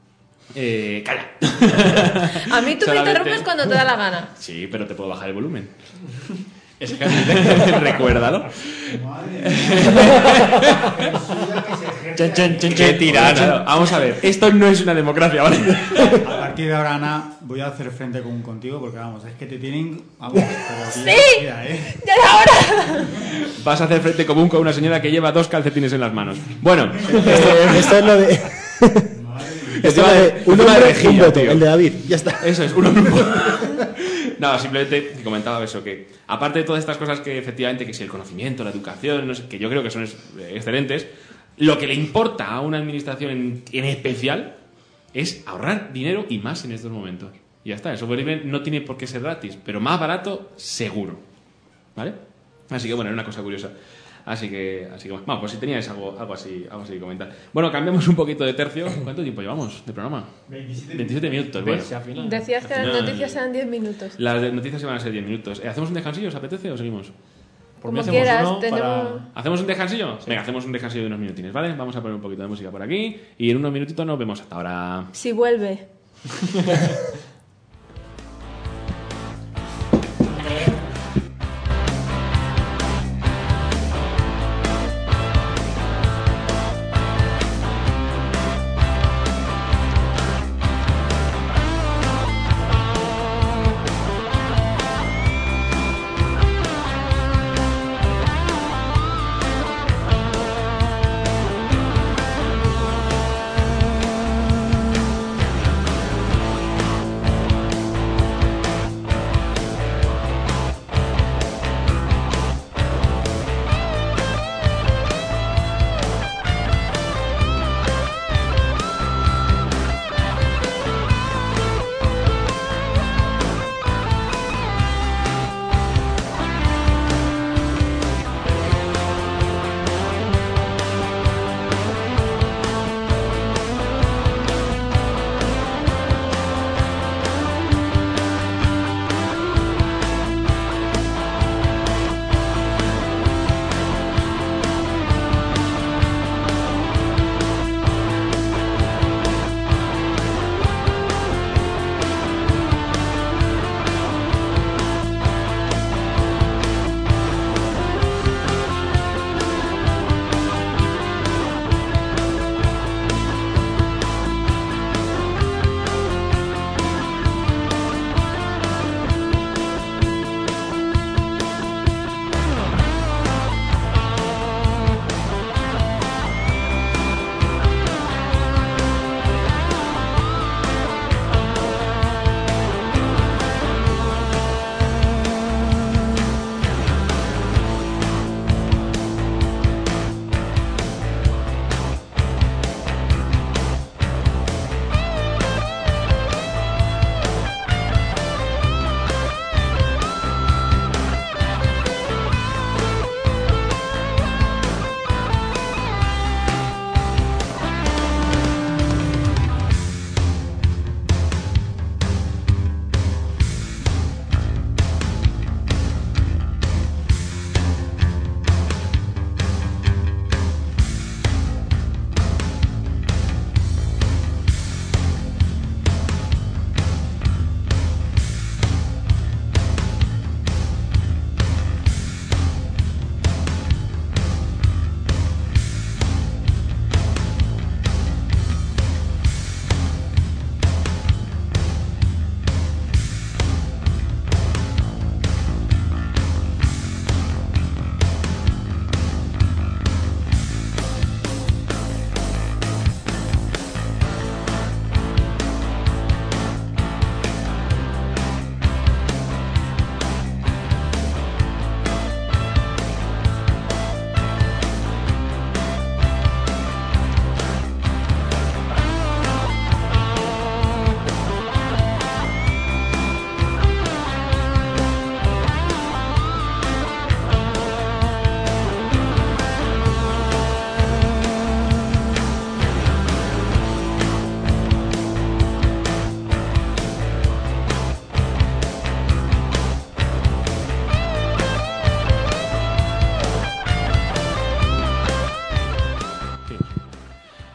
Calla. A mí tú me interrumpes cuando te da la gana. Sí, pero te puedo bajar el volumen. Recuérdalo. Qué tirada. Vamos a ver, esto no es una democracia, ¿vale? A partir de ahora, Ana, voy a hacer frente contigo porque vamos, es que te tienen... Vamos, ¡Sí! ¡Ya era hora! Vas a hacer frente común con una señora que lleva 2 calcetines en las manos. Bueno, esto es lo de... Esto de un hombre, un voto, el de David, ya está. Eso es, un hombre, un voto. No, simplemente te comentaba eso, que aparte de todas estas cosas que efectivamente, que si el conocimiento, la educación, no sé, que yo creo que son excelentes, lo que le importa a una administración en especial es ahorrar dinero y más en estos momentos. Y ya está, el software libre no tiene por qué ser gratis, pero más barato seguro. ¿Vale? Así que bueno, era una cosa curiosa. Así que bueno, pues si teníais algo así que comentar. Bueno, cambiamos un poquito de tercio. ¿Cuánto tiempo llevamos de programa? 27 minutos. Bueno. Decías que las noticias eran 10 minutos. Las noticias iban a ser 10 minutos. ¿Hacemos un descansillo? ¿Os apetece o seguimos? Como quieras. ¿Hacemos un descansillo? Sí. Venga, hacemos un descansillo de unos minutines, ¿vale? Vamos a poner un poquito de música por aquí y en unos minutitos nos vemos. Hasta ahora. Si vuelve.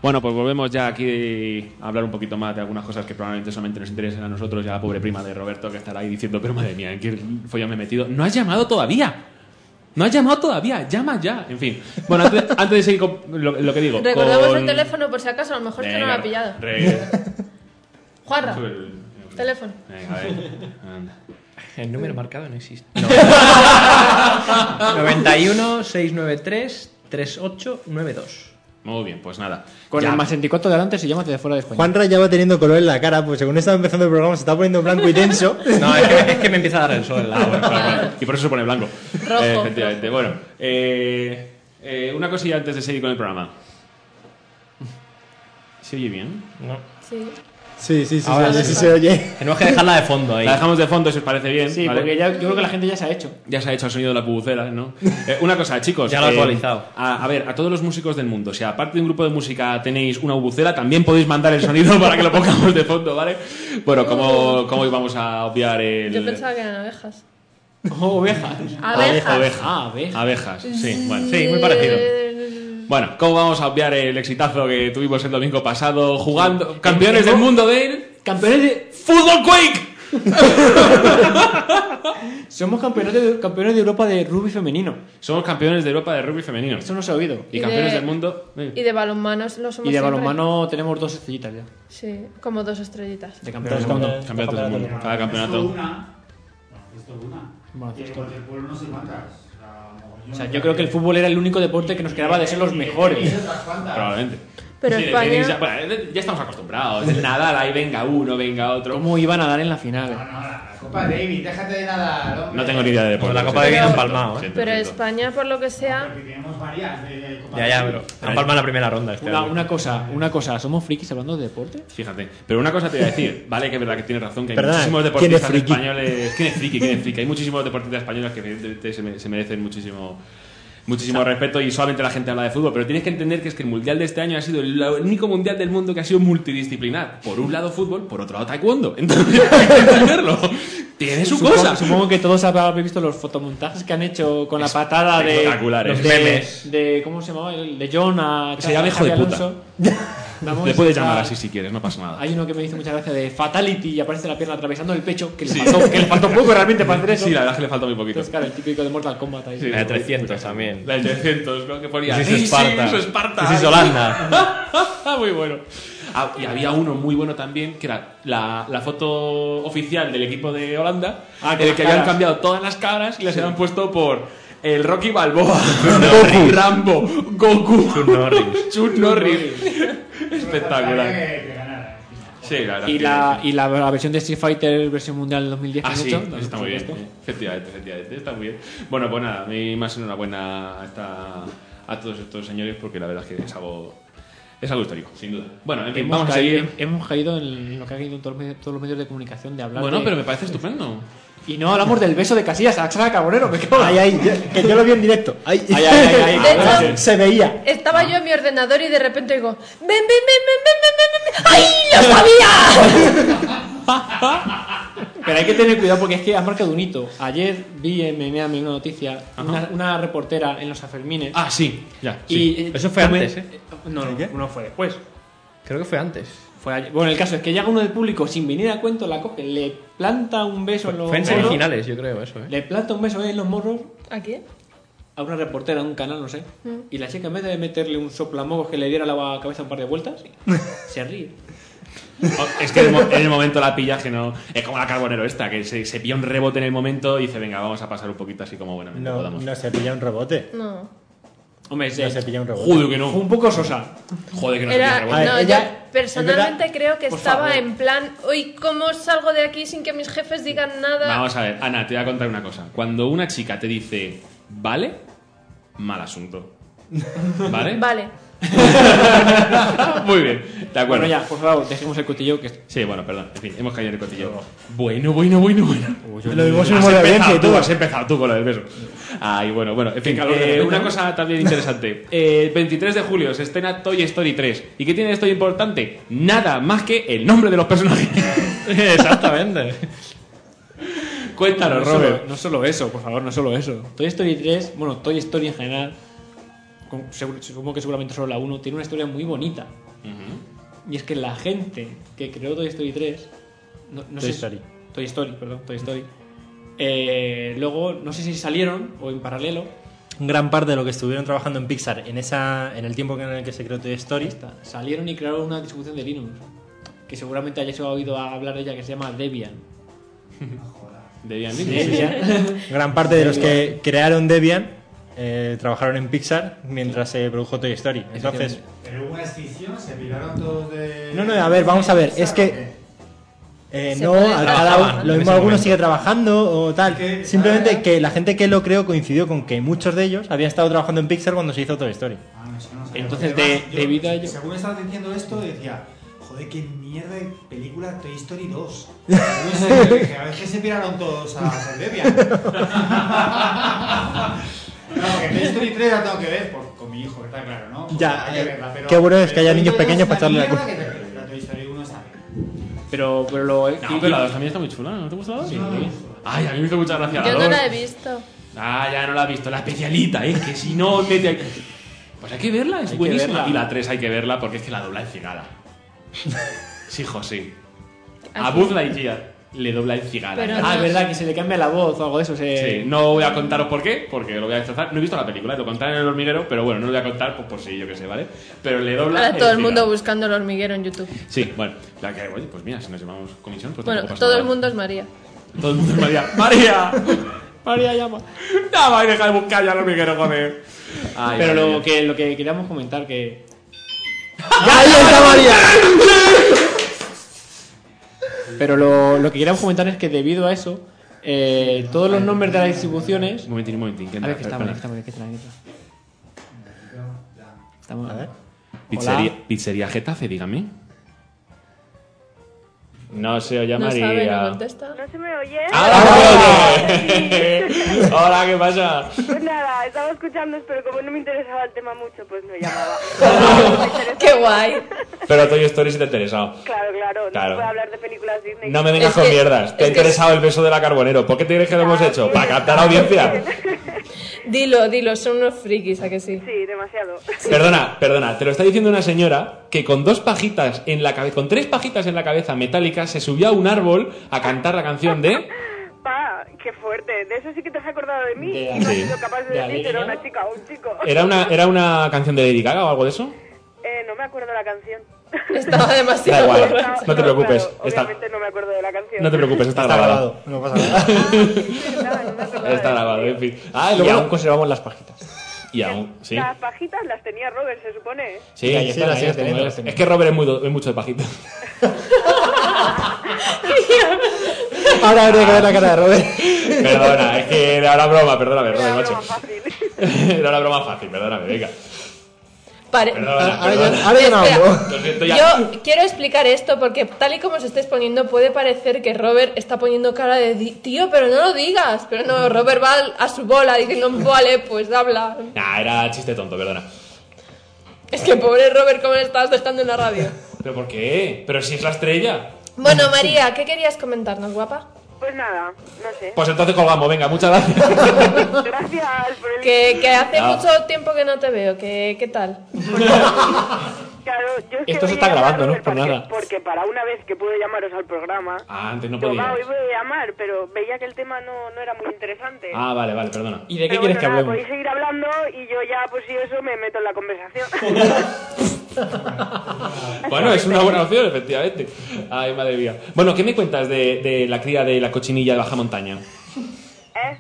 Bueno, pues volvemos ya aquí a hablar un poquito más de algunas cosas que probablemente solamente nos interesen a nosotros y a la pobre prima de Roberto que estará ahí diciendo, pero madre mía, ¿en qué follón me he metido? ¡No has llamado todavía! ¡No has llamado todavía! ¡Llama ya! En fin. Bueno, antes de seguir con lo que digo... Recordemos el teléfono por si acaso, a lo mejor que no lo ha pillado. Juanra, teléfono. Venga, a ver. Anda. El número marcado no existe. No. 91 693 3892. Muy bien, pues nada. Con Ya. el más 24 de adelante se llama de fuera de España. Juanra ya va teniendo color en la cara, pues según estaba empezando el programa se está poniendo blanco y tenso. No, es que me empieza a dar el sol en la agua. Claro. Y por eso se pone blanco. Rojo. Efectivamente. Bueno, una cosilla antes de seguir con el programa. ¿Se oye bien? No. Sí. Sí, Ahora sí, sí. se oye. Tenemos que dejarla de fondo ahí. La dejamos de fondo si os parece bien. Sí, ¿vale? porque yo creo que la gente ya se ha hecho. Ya se ha hecho el sonido de la bubucela, ¿no? Una cosa, chicos. Ya lo he actualizado. A ver, a todos los músicos del mundo, si aparte de un grupo de música tenéis una bubucela, también podéis mandar el sonido para que lo pongamos de fondo, ¿vale? Bueno, ¿cómo íbamos a obviar el...? Yo pensaba que eran abejas. Ovejas. Abejas. Ah, abejas. Abejas, sí, bueno. Sí, muy parecido. Bueno, ¿cómo vamos a obviar el exitazo que tuvimos el domingo pasado jugando campeones del mundo del Campeones de... Fútbol Quake? Somos campeones de Europa de rugby femenino. Somos campeones de Europa de rugby femenino. Eso no se ha oído. Y Y campeones de- del mundo... Y de balonmano lo somos Y de siempre. balonmano tenemos 2 estrellitas ya. Sí, como 2 estrellitas. De campeones del mundo. Campeonatos del mundo. Cada campeonato. Baloncesto. pueblo no se mata. O sea, yo creo que el fútbol era el único deporte que nos quedaba de ser los mejores. Probablemente. Pero Sí, España... tenis ya estamos acostumbrados. Nadal, ahí venga uno, venga otro. ¿Cómo iban a dar en la final? La Copa David, déjate de nadar. No tengo ni idea de deporte. Pues la Copa de Vida han palmado, ¿eh? Pero España, por lo que sea... Tenemos varias de Copa Ya, pero han palmado en la primera ronda este año. Una cosa, ¿somos frikis hablando de deporte? Fíjate. Pero una cosa te voy a decir. Vale, que es verdad que tienes razón, que hay Perdona, muchísimos ¿quién deportistas es friki? españoles. ¿Quién es friki? Hay muchísimos deportistas españoles que evidentemente se merecen muchísimo respeto y solamente la gente habla de fútbol, pero tienes que entender que es que el mundial de este año ha sido el único mundial del mundo que ha sido multidisciplinar. Por un lado fútbol, por otro lado taekwondo. Entonces hay que entenderlo. Tiene su cosa. Supongo que todos habéis visto los fotomontajes que han hecho con la patada de... Espectaculares. de- memes. de ¿cómo se llamaba? El de John a... Se llama hijo de Xavi puta. Alonso. Vamos Le puedes a- llamar así si quieres, no pasa nada. Hay uno que me hizo mucha gracia de Fatality y aparece la pierna atravesando el pecho, que le faltó poco realmente para hacer eso. Sí, la verdad es que le falta muy poquito. Entonces, claro, el típico de Mortal Kombat ahí. Sí. La de 300 también. La de 300, ¿no? Que ponía. This is Sparta. This is Sparta. This is Holanda. Muy bueno. Ah, y había uno muy bueno también, que era la foto oficial del equipo de Holanda, Ah, con en el las que habían caras. cambiado todas las caras y las habían puesto por el Rocky Balboa, Norris. Rambo, Goku, Chuck Norris. Chuck Norris. Espectacular. Sí, la verdad. Y la versión de Street Fighter versión mundial del 2010 Ah, que han sí, hecho, eso está muy bien. supuesto. Efectivamente, está muy bien. Bueno, pues nada, a mí más enhorabuena a todos estos señores porque la verdad es que es algo histórico, sin duda. Bueno, en fin, vamos a seguir. Hemos caído en lo que ha caído en todos los medios de comunicación de hablar Bueno, de- pero me parece estupendo. Y no hablamos del beso de Casillas a Sara Carbonero, me cago en- Que yo lo vi en directo. Ay, Ay. De hecho, se veía. estaba yo en mi ordenador y de repente digo... ¡Ven! ¡Ay, lo sabía! Pero hay que tener cuidado porque es que ha marcado un hito. Ayer vi en Meneame una noticia, una reportera en los Sanfermines. Ah, sí, ya. y, Sí. Eso fue antes, ¿eh? No fue después. Creo que fue antes. Fue ayer. Bueno, el caso es que llega uno del público sin venir a cuento, la coge, le planta un beso en los Fue en morros, semifinales, yo creo, eso, ¿eh? le planta un beso en los morros ¿A quién? a una reportera de un canal, no sé. Y la chica, en vez de meterle un soplamocos que le diera la cabeza un par de vueltas, se ríe. Oh, es que en el momento la pilla que no. Es como la Carbonero esta, que se pilla un rebote en el momento y dice, venga, vamos a pasar un poquito así como buenamente No, podamos. no se pilla un rebote. No. Hombre, No se pilla un rebote. Joder, que fue no. un poco sosa. Joder, que no se pilla Era, rebote. A ver, no, ella- yo personalmente es creo que Por estaba favor. en plan, hoy ¿cómo salgo de aquí sin que mis jefes digan nada? Vamos a ver, Ana, te voy a contar una cosa. Cuando una chica te dice, vale, mal asunto. ¿Vale? Vale. Muy bien, de acuerdo. Bueno, ya, por favor, dejemos el cotillo que... Sí, bueno, perdón. En fin, hemos caído en el cotillo. Bueno. Lo vimos en Has modo audiencia empezado y tú, todo. has empezado tú con lo del beso. Ay, bueno, en fin. calor de repente, Una ¿no? cosa también interesante. El 23 de julio se estrena Toy Story 3. ¿Y qué tiene esto de importante? Nada más que el nombre de los personajes. Exactamente. Cuéntanos, no Robert. no solo eso, por favor, no solo eso. Toy Story 3, bueno, Toy Story en general, supongo que seguramente solo la 1, tiene una historia muy bonita. Y es que la gente que creó Toy Story 3... Toy Story. Luego, no sé si salieron o en paralelo. Gran parte de lo que estuvieron trabajando en Pixar en el tiempo en el que se creó Toy Story salieron y crearon una distribución de Linux. Que seguramente hayáis oído hablar de ella, que se llama Debian. Debian. Gran parte de los que crearon Debian trabajaron en Pixar mientras se produjo Toy Story. Entonces, ¿pero hubo una extinción? ¿Se piraron todos de...? No, a ver, vamos a ver. Es que lo mismo alguno sigue trabajando o tal. Simplemente que la gente que lo creó coincidió con que muchos de ellos habían estado trabajando en Pixar cuando se hizo Toy Story. Entonces, debido a ello... Según estaba diciendo esto, decía... Joder, qué mierda de película Toy Story 2. A veces se piraron todos a hacer Debian. No, que Toy Story 3 la tengo que ver con mi hijo, está claro, ¿no? Ya, qué bueno es que haya niños pequeños para echarle la culpa. La Toy Story 1 está bien. Pero pero la 2 también está muy chula, ¿no te gusta la 2? Sí. Ay, a mí me hizo mucha gracia la 2. Yo no la he visto. Ah, ya no la he visto, la especialita, que si no mete... Pues hay que verla, es buenísima. Y la 3 hay que verla porque es que la dobla en cigala. Sí, José. A Buzz Lightyear le dobla en cigala. Es verdad, que se le cambia la voz o algo de eso. Sí, no voy a contaros por qué, porque lo voy a destrozar. No he visto la película, lo contaré en El Hormiguero, pero bueno, no lo voy a contar por si yo que sé, ¿vale? Pero le dobla. Ahora todo el mundo buscando El Hormiguero en YouTube. Sí, bueno, oye, pues mira, si nos llamamos comisión, pues bueno, tampoco pasa todo nada. el mundo es María. Todo el mundo es María. ¡María! María llama. Ya va a dejar de buscar ya El Hormiguero, joder. Ay, pero María. lo que queríamos comentar que... ¡Ahí está María! Pero lo que queríamos comentar es que debido a eso, todos los nombres de las distribuciones... Un momentín. A ver, que está. Estamos... A ver. Pizzería Getafe, dígame. No se oye a No María. sabe, no contesta. ¿No se me oye? Hola, ¿qué pasa? Pues nada, estaba escuchando, pero como no me interesaba el tema mucho, pues no llamaba. ¡Qué guay! Pero Toy Story sí te ha interesado. Claro, no Claro. se puede hablar de películas Disney. No me vengas con mierdas. Te ha interesado el beso de la Carbonero. ¿Por qué te crees que lo hemos hecho? ¿Para captar audiencia? Dilo, son unos frikis, ¿a que sí? Sí, demasiado. Perdona. Te lo está diciendo una señora que con 2 pajitas en la cabeza, con 3 pajitas en la cabeza metálicas, se subió a un árbol a cantar la canción de... Pa, qué fuerte. De eso sí que te has acordado de mí. De- Y no has Sí. sido capaz de decir que era una chica o un chico. ¿Era una canción de Lady Gaga o algo de eso? No me acuerdo la canción. Estaba Da demasiado igual. borracho. No te preocupes. Claro, Está- obviamente no me acuerdo de la canción. No te preocupes, está grabado. No pasa nada. No me acordaba Está de grabado, eso. en fin. Y aún conservamos las pajitas. Y aún, sí. Las pajitas las tenía Robert, se supone. Sí, ahí están, las ahí sigues están, teniendo. ahí las tenemos. Es que Robert es mucho de pajita. Ahora habría que ver la cara de Robert. Perdona, es que era una broma, perdóname, Era Robert, una macho. broma fácil. Era una broma fácil, perdóname, venga. Perdona. Ahora ya no Espera, hablo. Lo siento ya. yo quiero explicar esto porque tal y como se está exponiendo puede parecer que Robert está poniendo cara de tío, pero no lo digas. Pero no, Robert va a su bola diciendo, vale, pues habla. Nah, era chiste tonto, perdona. Es que pobre Robert, ¿cómo le estás dejando en la radio? ¿Pero por qué? Pero si es la estrella. Bueno, María, ¿qué querías comentarnos, guapa? Pues nada, no sé. Pues entonces colgamos, venga, muchas gracias. Gracias por el... Que hace No. mucho tiempo que no te veo, ¿qué tal? Claro, yo es que Esto se voy está a llamar, grabando, ¿no? Robert, Por porque- nada. Porque para una vez que puedo llamaros al programa... Ah, antes no Yo, podía. hoy voy a llamar, pero veía que el tema no era muy interesante. Ah, vale, perdona. ¿Y de qué Pero quieres que bueno, nada, hablemos? podéis seguir hablando y yo ya, pues si eso, me meto en la conversación. Bueno, es una buena opción, efectivamente. Ay, madre mía. Bueno, ¿qué me cuentas de la cría de la cochinilla de baja montaña? ¿Eh?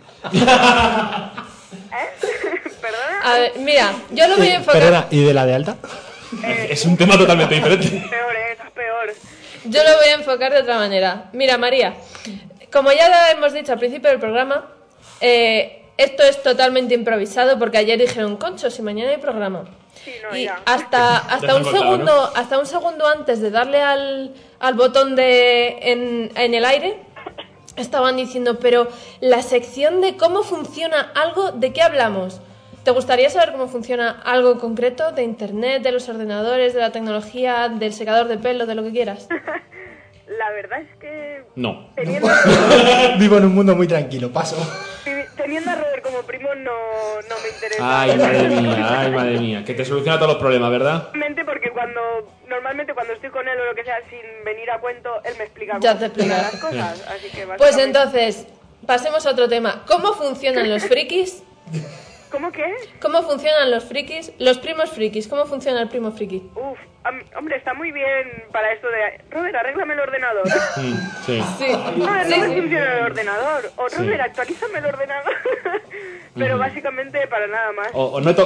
¿Perdona? A ver, mira, yo lo voy a enfocar. Perdona, ¿y de la de alta? Es un tema totalmente diferente. Peor, esa es peor. Yo lo voy a enfocar de otra manera. Mira, María, como ya hemos dicho al principio del programa, esto es totalmente improvisado porque ayer dijeron, concho, si mañana hay programa. Sí, no, Y ya. hasta te han contado, un segundo antes de darle al botón en el aire, estaban diciendo, pero la sección de cómo funciona algo, ¿de qué hablamos? ¿Te gustaría saber cómo funciona algo concreto? ¿De internet, de los ordenadores, de la tecnología, del secador de pelo, de lo que quieras? La verdad es que No. teniendo, Vivo en un mundo muy tranquilo, paso. teniendo a Robert como como primo no me interesa. Ay, madre mía. Que te soluciona todos los problemas, ¿verdad? Porque normalmente cuando estoy con él o lo que sea, sin venir a cuento, él me explica Ya cómo te explica. las cosas. Así que Pues básicamente- entonces, pasemos a otro tema. ¿Cómo funcionan los frikis? ¿Cómo que? ¿Cómo funcionan los frikis? Los primos frikis. ¿Cómo funciona el primo friki? Uf, hombre, está muy bien para esto de... Robert, arréglame el ordenador. Sí. Sí. No Sí, me sí. funciona el ordenador. O Robert, actualízame el ordenador. Pero básicamente para nada más. O no he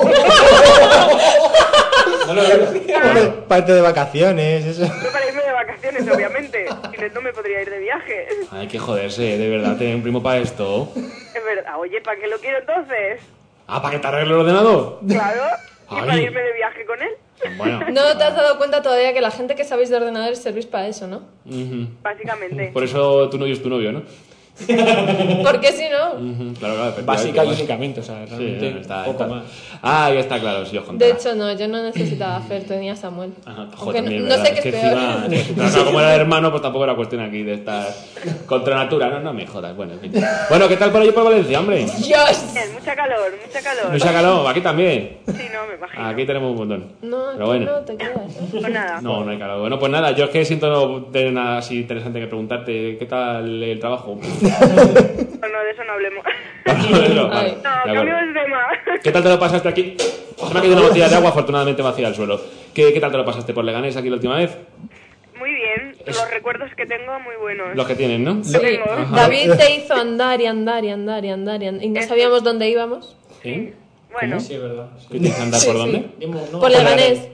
Parte de vacaciones, eso. No para irme de vacaciones, obviamente. Si no me podría ir de viaje. Hay que joderse, de verdad, tener un primo para esto. Es verdad. Oye, ¿para qué lo quiero entonces? ¿Para que te arregle el ordenador? Claro. Y Ay. para irme de viaje con él. Bueno. No te has dado cuenta todavía que la gente que sabéis de ordenadores servís para eso, ¿no? Ujú. Básicamente. Por eso tu novio es tu novio, ¿no? Porque si no... Ujú, claro, efectivamente. Básica y Bueno. únicamente, o sea, Sí, realmente está, poco está. más. Ah, ya está claro, sí, os De contaba. hecho, no, yo no necesitaba a Fer, tenía a Samuel. Ajá, Aunque joder, también, no ¿verdad? sé qué es que peor. encima, claro, como era hermano, pues tampoco era cuestión aquí de estar contra natura, no me jodas. Bueno, en fin. Bueno, ¿qué tal por allí por Valencia, hombre? ¡Dios! Bien, mucha calor, mucha calor. Mucha calor, aquí también. Sí, no, me imagino. Aquí tenemos un montón. No, Pero bueno. no te creas. ¿eh? Pues nada. No hay calor. Bueno, pues nada, yo es que siento no tener nada así interesante que preguntarte. ¿Qué tal el trabajo? No, de eso no hablemos. Vale, vale, Ay. de No, acuerdo. cambiamos de tema. ¿Qué tal te lo pasaste aquí? Se me ha caído una botella de agua, afortunadamente vacía al suelo. ¿Qué tal te lo pasaste por Leganés aquí la última vez? Muy bien, los recuerdos que tengo muy buenos. Los que tienen, ¿no? Sí, Tengo. David te hizo andar y andar y andar y andar y no sabíamos dónde íbamos. ¿Eh? Bueno, Sí, es verdad. ¿Qué tienes que andar Sí, por sí. dónde? No, Por Leganés.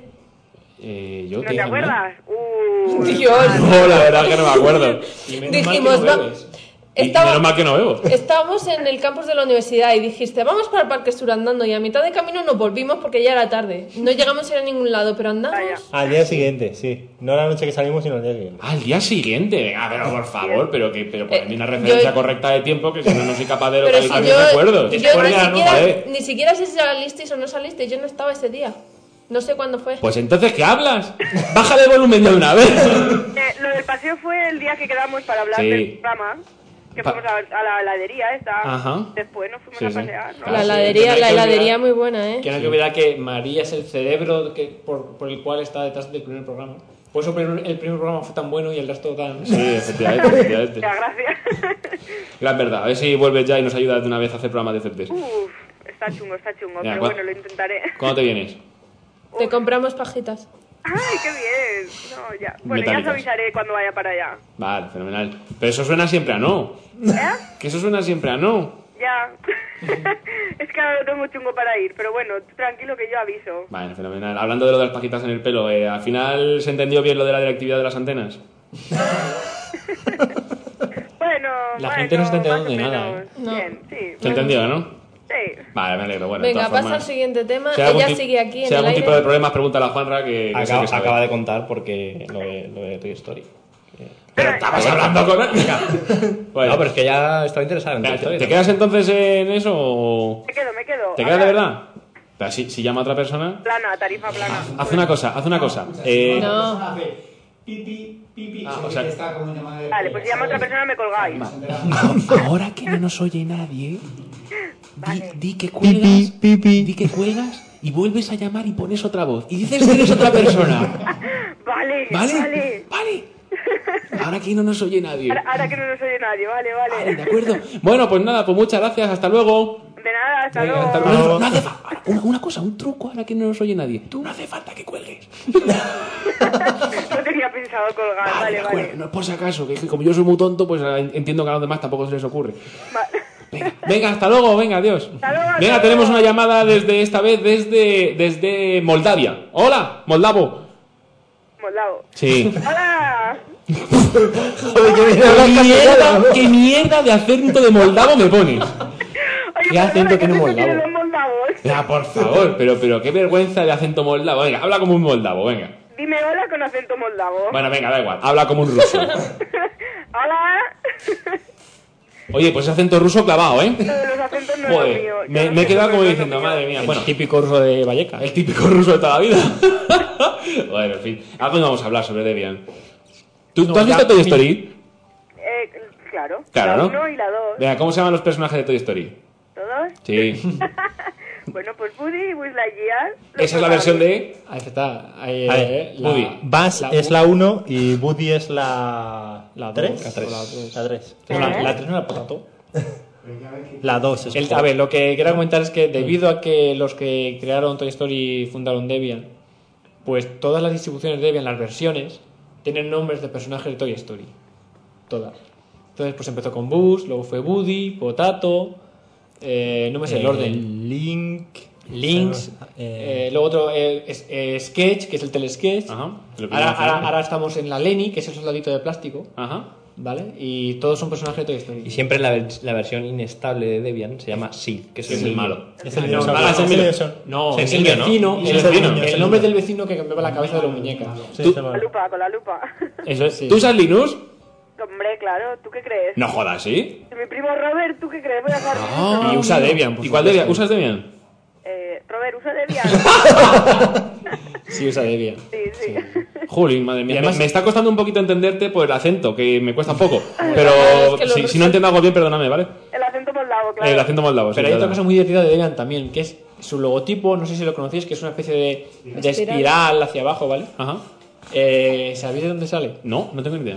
Yo ¿no te andar. acuerdas? Dios. No, la verdad que no me acuerdo. Y menos Dijimos, mal que no va- bebes. Y menos mal que no bebo. Estábamos en el campus de la universidad y dijiste, vamos para el Parque Sur andando, y a mitad de camino nos volvimos porque ya era tarde. No llegamos a ir a ningún lado, pero andamos. Vaya. Al día siguiente, sí. No la noche que salimos, sino al día siguiente. Al día siguiente, venga, pero por favor, pero ponedme una referencia yo- correcta de tiempo que si no, no soy capaz de Pero si localizar yo, mis recuerdos. yo Joder, joder. ni siquiera sé si salisteis o no salisteis, yo no estaba ese día. No sé cuándo fue. Pues entonces, ¿qué hablas? Bájale el volumen de una vez. Lo del paseo fue el día que quedamos para hablar Sí. del programa. Que fuimos a la heladería esta. Ajá. Después nos fuimos Sí, a sí. pasear, ¿no? La sí, heladería, no la hay que heladería olvidar- muy buena, ¿eh? Que no hay que olvidar que María es el cerebro por el cual está detrás del primer programa. Por eso el primer programa fue tan bueno y el resto tan... Sí, efectivamente. Ya, gracias. Gran verdad. A ver si vuelves ya y nos ayudas de una vez a hacer programas decentes. Está chungo, Ya, pero bueno, lo intentaré. ¿Cuándo te vienes? Te compramos pajitas. ¡Ay, qué bien! No, ya. Bueno, ya os Metálicas. avisaré cuando vaya para allá. Vale, fenomenal. Pero eso suena siempre a no. ¿Eh? Que eso suena siempre a no. Ya. Es que ahora lo tengo chungo para ir, pero bueno, tú tranquilo que yo aviso. Vale, fenomenal. Hablando de lo de las pajitas en el pelo, ¿al final se entendió bien lo de la directividad de las antenas? Bueno, La gente no se está enterando más o de nada, menos. No. Bien, sí. ¿Se entendió, no? Sí. Vale, me alegro. Bueno, de Venga, todas pasa al formas, siguiente tema. si hay algún Ella tip- sigue aquí Si en hay el algún tipo de aire. problemas, pregúntale a Juanra que sé que sabe. Acaba de contar porque lo de Toy Story. Pero estabas hablando con él. Bueno, No, pero es que ya estaba interesado en Toy ¿te Story. quedas entonces en eso o...? Me quedo. ¿Te quedas de verdad? Pero si llama a otra persona... Plana, tarifa plana. Haz una cosa. No. O sea, Vale, pues si llama a otra persona me colgáis. ahora que no nos oye nadie, Vale. di que cuelgas, di que cuelgas y vuelves a llamar y pones otra voz. Y dices que eres otra persona. Vale, ¿Vale? vale. Vale. Ahora que no nos oye nadie. Ahora que no nos oye nadie, vale. Vale, de acuerdo. Bueno, pues nada, pues muchas gracias. Hasta luego. De nada, hasta Venga, luego. hasta luego. No hace falta. Una cosa, un truco ahora que no nos oye nadie. No hace falta que cuelgues. No tenía pensado colgar, De vale. acuerdo. No, por si acaso, que como yo soy muy tonto, pues entiendo que a los demás tampoco se les ocurre. Vale. Venga, hasta luego, venga, adiós. Hasta luego, hasta Venga, luego. tenemos una llamada desde Moldavia. Hola, Moldavo. Moldavo. Sí. ¡Hola! ¿Qué mierda de acento de Moldavo me pones? Oye, ¿Qué acento perdona, tiene ¿qué Moldavo? los moldavos? Ya, por favor, pero qué vergüenza de acento moldavo. Venga, habla como un moldavo, venga. Dime hola con acento moldavo. Bueno, venga, da igual, habla como un ruso. Hola. Oye, pues ese acento ruso clavado, ¿eh? Los acentos no es lo Joder, mío. Yo me no he sé quedado cómo como es lo diciendo, mío. madre mía. Bueno, Típico ruso de Vallecas. el típico ruso de toda la vida. Bueno, en fin. Algo vamos a hablar sobre Debian. ¿Tú has visto Toy Story? Claro. Claro, la ¿no? 1 y la 2. Venga, ¿cómo se llaman los personajes de Toy Story? ¿Todos? Sí. Bueno, pues Buddy y Buzz Lightyear. Esa es la versión de... Ahí está. Ahí, Buddy. Buzz es la 1 y Woody es la 3. La 3. La 3. La 3 no era potato. La 2 es A ver, lo que quería comentar es que debido a que los que crearon Toy Story fundaron Debian, pues todas las distribuciones de Debian, las versiones, tienen nombres de personajes de Toy Story. Todas. Entonces, pues empezó con Buzz, luego fue Woody, Potato, no me sé el orden. Links, luego otro Sketch, que es el telesketch. Ajá. Ahora estamos en la Lenny, que es el soldadito de plástico. Ajá. ¿Vale? Y todos son personajes de Toy Story. Y siempre la versión inestable de Debian se llama Sid, que es el malo. Es el No, es el vecino. El nombre del vecino que cambiaba la cabeza de la muñeca. Con la lupa. Eso es. ¿Tú usas Linux? Hombre, claro, ¿tú qué crees? No jodas, ¿sí? Mi primo Robert, ¿tú qué crees? Voy a dejar... Y usa Debian. por ¿Y cuál supuesto. Debian? ¿Usas Debian? Robert, ¿usa Debian? Sí, usa Debian. Sí. Jolín, madre mía. Y además- me está costando un poquito entenderte por el acento, que me cuesta un poco. Pero es que los si no entiendo algo bien, perdóname, ¿vale? El acento moldavo, claro. El acento moldavo, sí. Pero hay otra claro. cosa muy divertida de Debian también, que es su logotipo, no sé si lo conocéis, que es una especie de espiral hacia abajo, ¿vale? Ajá. ¿Sabéis de dónde sale? No tengo ni idea.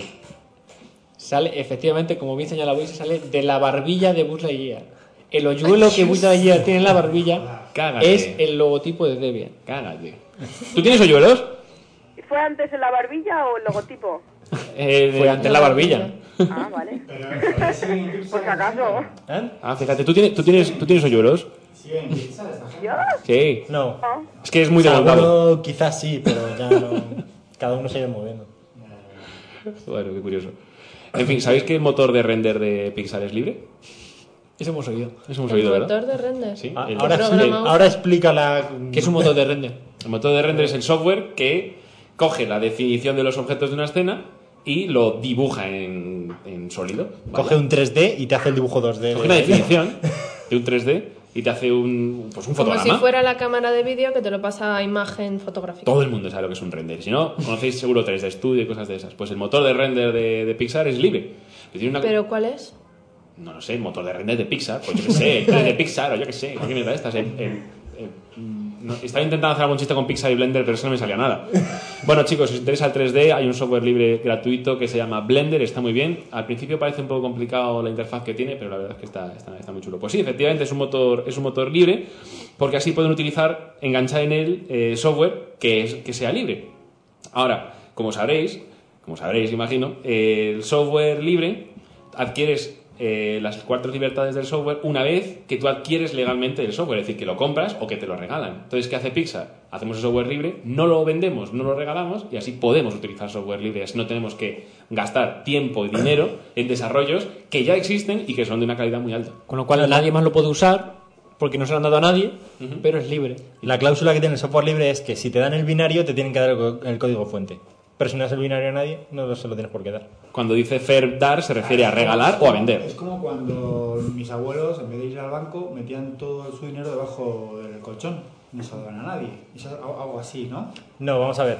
Sale, efectivamente, como bien señala Luis, sale de la barbilla de Buzz Lightyear. El hoyuelo que Buzz Lightyear tiene en la barbilla Cágate. es el logotipo de Debian. Cágate. ¿Tú tienes hoyuelos? ¿Fue antes en la barbilla o el logotipo? Fue antes la barbilla. Ah, vale. Por si acaso. Ah, fíjate, ¿tú tienes hoyuelos? ¿Yo? Sí. No. Es que es muy de moldavo. Alguno quizás sí, pero ya no. Cada uno se ha ido moviendo. Bueno, qué curioso. En fin, ¿sabéis que el motor de render de Pixar es libre? Eso hemos oído. Eso hemos El oído, ¿verdad? motor de render. Sí. Ah, El- ahora explica la. ¿Qué es un motor de render? El motor de render es el software que coge la definición de los objetos de una escena y lo dibuja en sólido. ¿vale? Coge un 3D y te hace el dibujo 2D. Coge una definición de un 3D y te hace un Como fotograma. si fuera la cámara de vídeo que te lo pasa a imagen fotográfica. Todo el mundo sabe lo que es un render. Si no, conocéis seguro 3D Studio y cosas de esas. Pues el motor de render de Pixar es libre. Y tiene una- ¿Pero cuál es? No lo sé, el motor de render de Pixar. Pues yo qué sé, el 3D Pixar o yo qué sé. ¿Qué mierda estas? Estaba intentando hacer algún chiste con Pixar y Blender, pero eso no me salía nada. Bueno, chicos, si os interesa el 3D, hay un software libre gratuito que se llama Blender, está muy bien. Al principio parece un poco complicado la interfaz que tiene, pero la verdad es que está muy chulo. Pues sí, efectivamente es un motor libre, porque así pueden utilizar, enganchar en él software que sea libre. Ahora, como sabréis, imagino, el software libre adquieres las 4 libertades del software una vez que tú adquieres legalmente el software, es decir, que lo compras o que te lo regalan. Entonces, ¿qué hace Pixar? Hacemos el software libre, no lo vendemos, no lo regalamos y así podemos utilizar software libre. Así no tenemos que gastar tiempo y dinero en desarrollos que ya existen y que son de una calidad muy alta. Con lo cual nadie más lo puede usar porque no se lo han dado a nadie, pero es libre. La cláusula que tiene el software libre es que si te dan el binario, te tienen que dar el código fuente. Pero si no das el binario a nadie, no se lo tienes por qué dar. Cuando dice fair dar, se refiere a regalar o a vender. Es como cuando mis abuelos, en vez de ir al banco, metían todo su dinero debajo del colchón. No se lo daban a nadie. Eso es algo así, ¿no? No, vamos a ver.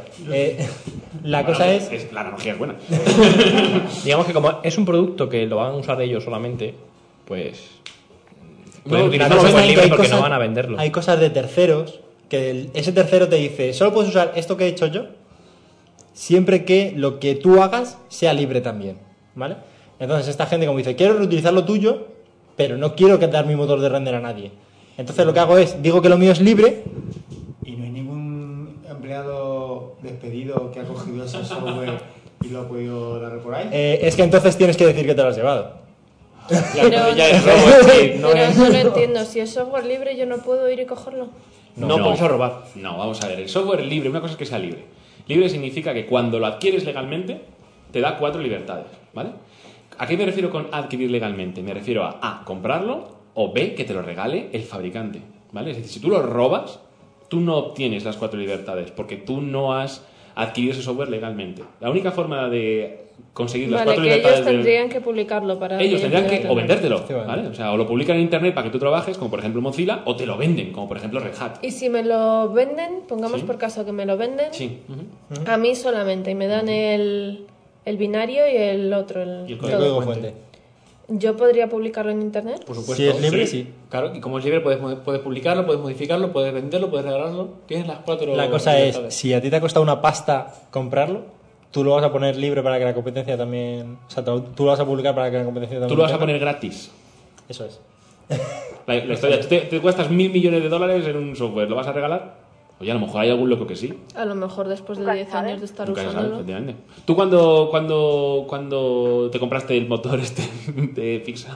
La Bueno, cosa es... La analogía es buena. Digamos que como es un producto que lo van a usar ellos solamente, pues... pueden la utilizarlo cosa software es que libre hay porque cosas- no van a venderlo. Hay cosas de terceros que ese tercero te dice, solo puedes usar esto que he hecho yo, siempre que lo que tú hagas sea libre también, ¿vale? Entonces esta gente como dice, quiero reutilizar lo tuyo, pero no quiero dar mi motor de render a nadie. Entonces lo que hago es, digo que lo mío es libre. Y no hay ningún empleado despedido que ha cogido ese software y lo ha podido dar por ahí. Es que entonces tienes que decir que te lo has llevado. Pero, ya es robo, sí, no pero es- no lo entiendo. Si es software libre, yo no puedo ir y cogerlo. No, porque eso es robar. No, vamos a ver. El software libre, una cosa es que sea libre. Libre significa que cuando lo adquieres legalmente, te da 4 libertades, ¿vale? ¿A qué me refiero con adquirir legalmente? Me refiero a A, comprarlo, o B, que te lo regale el fabricante, ¿vale? Es decir, si tú lo robas, tú no obtienes las 4 libertades, porque tú no has adquirido ese software legalmente. La única forma de conseguir las Vale, 4 que libertades ellos tendrían que publicarlo para... ellos tendrán que o vendértelo, Efectivamente. ¿vale? O sea, o lo publican en internet para que tú trabajes, como por ejemplo Mozilla, o te lo venden, como por ejemplo Red Hat. Y si me lo venden, pongamos Sí. por caso que me lo venden, Sí. a mí solamente, y me dan el binario y el otro, Y el El código código fuente. ¿yo podría publicarlo en internet? Por supuesto. Si es libre, sí. Claro, y como es libre, puedes publicarlo, puedes modificarlo, puedes venderlo, puedes regalarlo. Tienes las 4. La cosa es, libertades. si a ti te ha costado una pasta comprarlo, tú lo vas a poner libre para que la competencia también... O sea, tú lo vas a publicar para que la competencia también... Tú lo vas a tenga. poner gratis. Eso es. La historia, tú te cuestas $1.000 millones en un software, ¿lo vas a regalar? Oye, a lo mejor hay algún loco que sí. A lo mejor después de Nunca 10 sabes. años de estar Nunca se sabe, usándolo. efectivamente. ¿Tú cuando te compraste el motor de Pixar?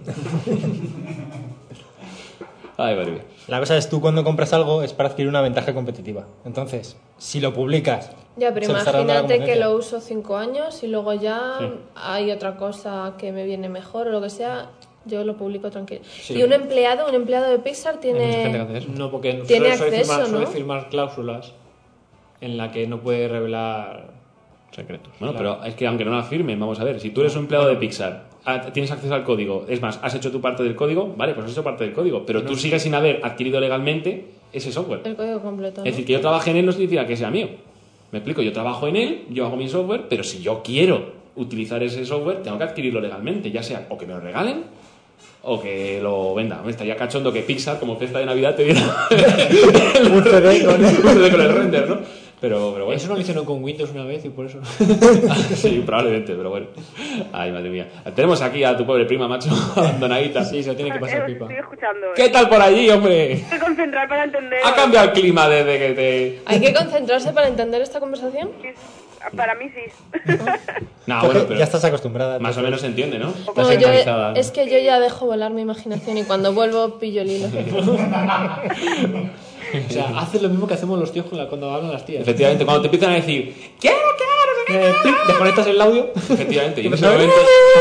Ay, madre mía. La cosa es, tú cuando compras algo es para adquirir una ventaja competitiva. Entonces, si lo publicas... Ya, pero se lo está dando a la imagínate que competencia. lo uso 5 años y luego ya Sí. hay otra cosa que me viene mejor o lo que sea, yo lo publico tranquilo. Sí. Y un empleado de Pixar Hay mucha gente que tiene... hace eso. No, porque Tiene suele acceso, suele ¿no? firmar cláusulas en la que no puede revelar Secretos. Bueno, Claro. pero es que aunque no la firmen, vamos a ver, si tú eres un empleado de Pixar, tienes acceso al código, es más, has hecho tu parte del código, vale, pues has hecho parte del código, pero tú sigues sin haber adquirido legalmente ese software. El código completo, ¿no? Es decir, que yo trabaje en él no significa que sea mío. Me explico, yo trabajo en él, yo hago mi software, pero si yo quiero utilizar ese software, tengo que adquirirlo legalmente, ya sea o que me lo regalen o que lo venda. Me estaría cachondo que Pixar, como fiesta de Navidad, te diera Un CD con un CD con el render, ¿no? Pero bueno. Eso no lo hicieron con Windows una vez y por eso. Sí, probablemente, pero bueno. Ay, madre mía. Tenemos aquí a tu pobre prima, macho, abandonadita. Sí, se lo tiene que pasar pipa. Estoy escuchando. ¿Qué tal por allí, hombre? Hay que concentrar para entender. ¿Ha cambiado el clima desde que te...? ¿Hay que concentrarse para entender esta conversación? Para mí sí. No, bueno, pero Ya estás acostumbrada. más o menos se entiende, ¿no? Estás No, yo, organizada. es que yo ya dejo volar mi imaginación y cuando vuelvo pillo el hilo. O sea, haces lo mismo que hacemos los tíos cuando hablan las tías. Efectivamente, cuando te empiezan a decir quiero, Desconectas el audio. efectivamente, y en ese momento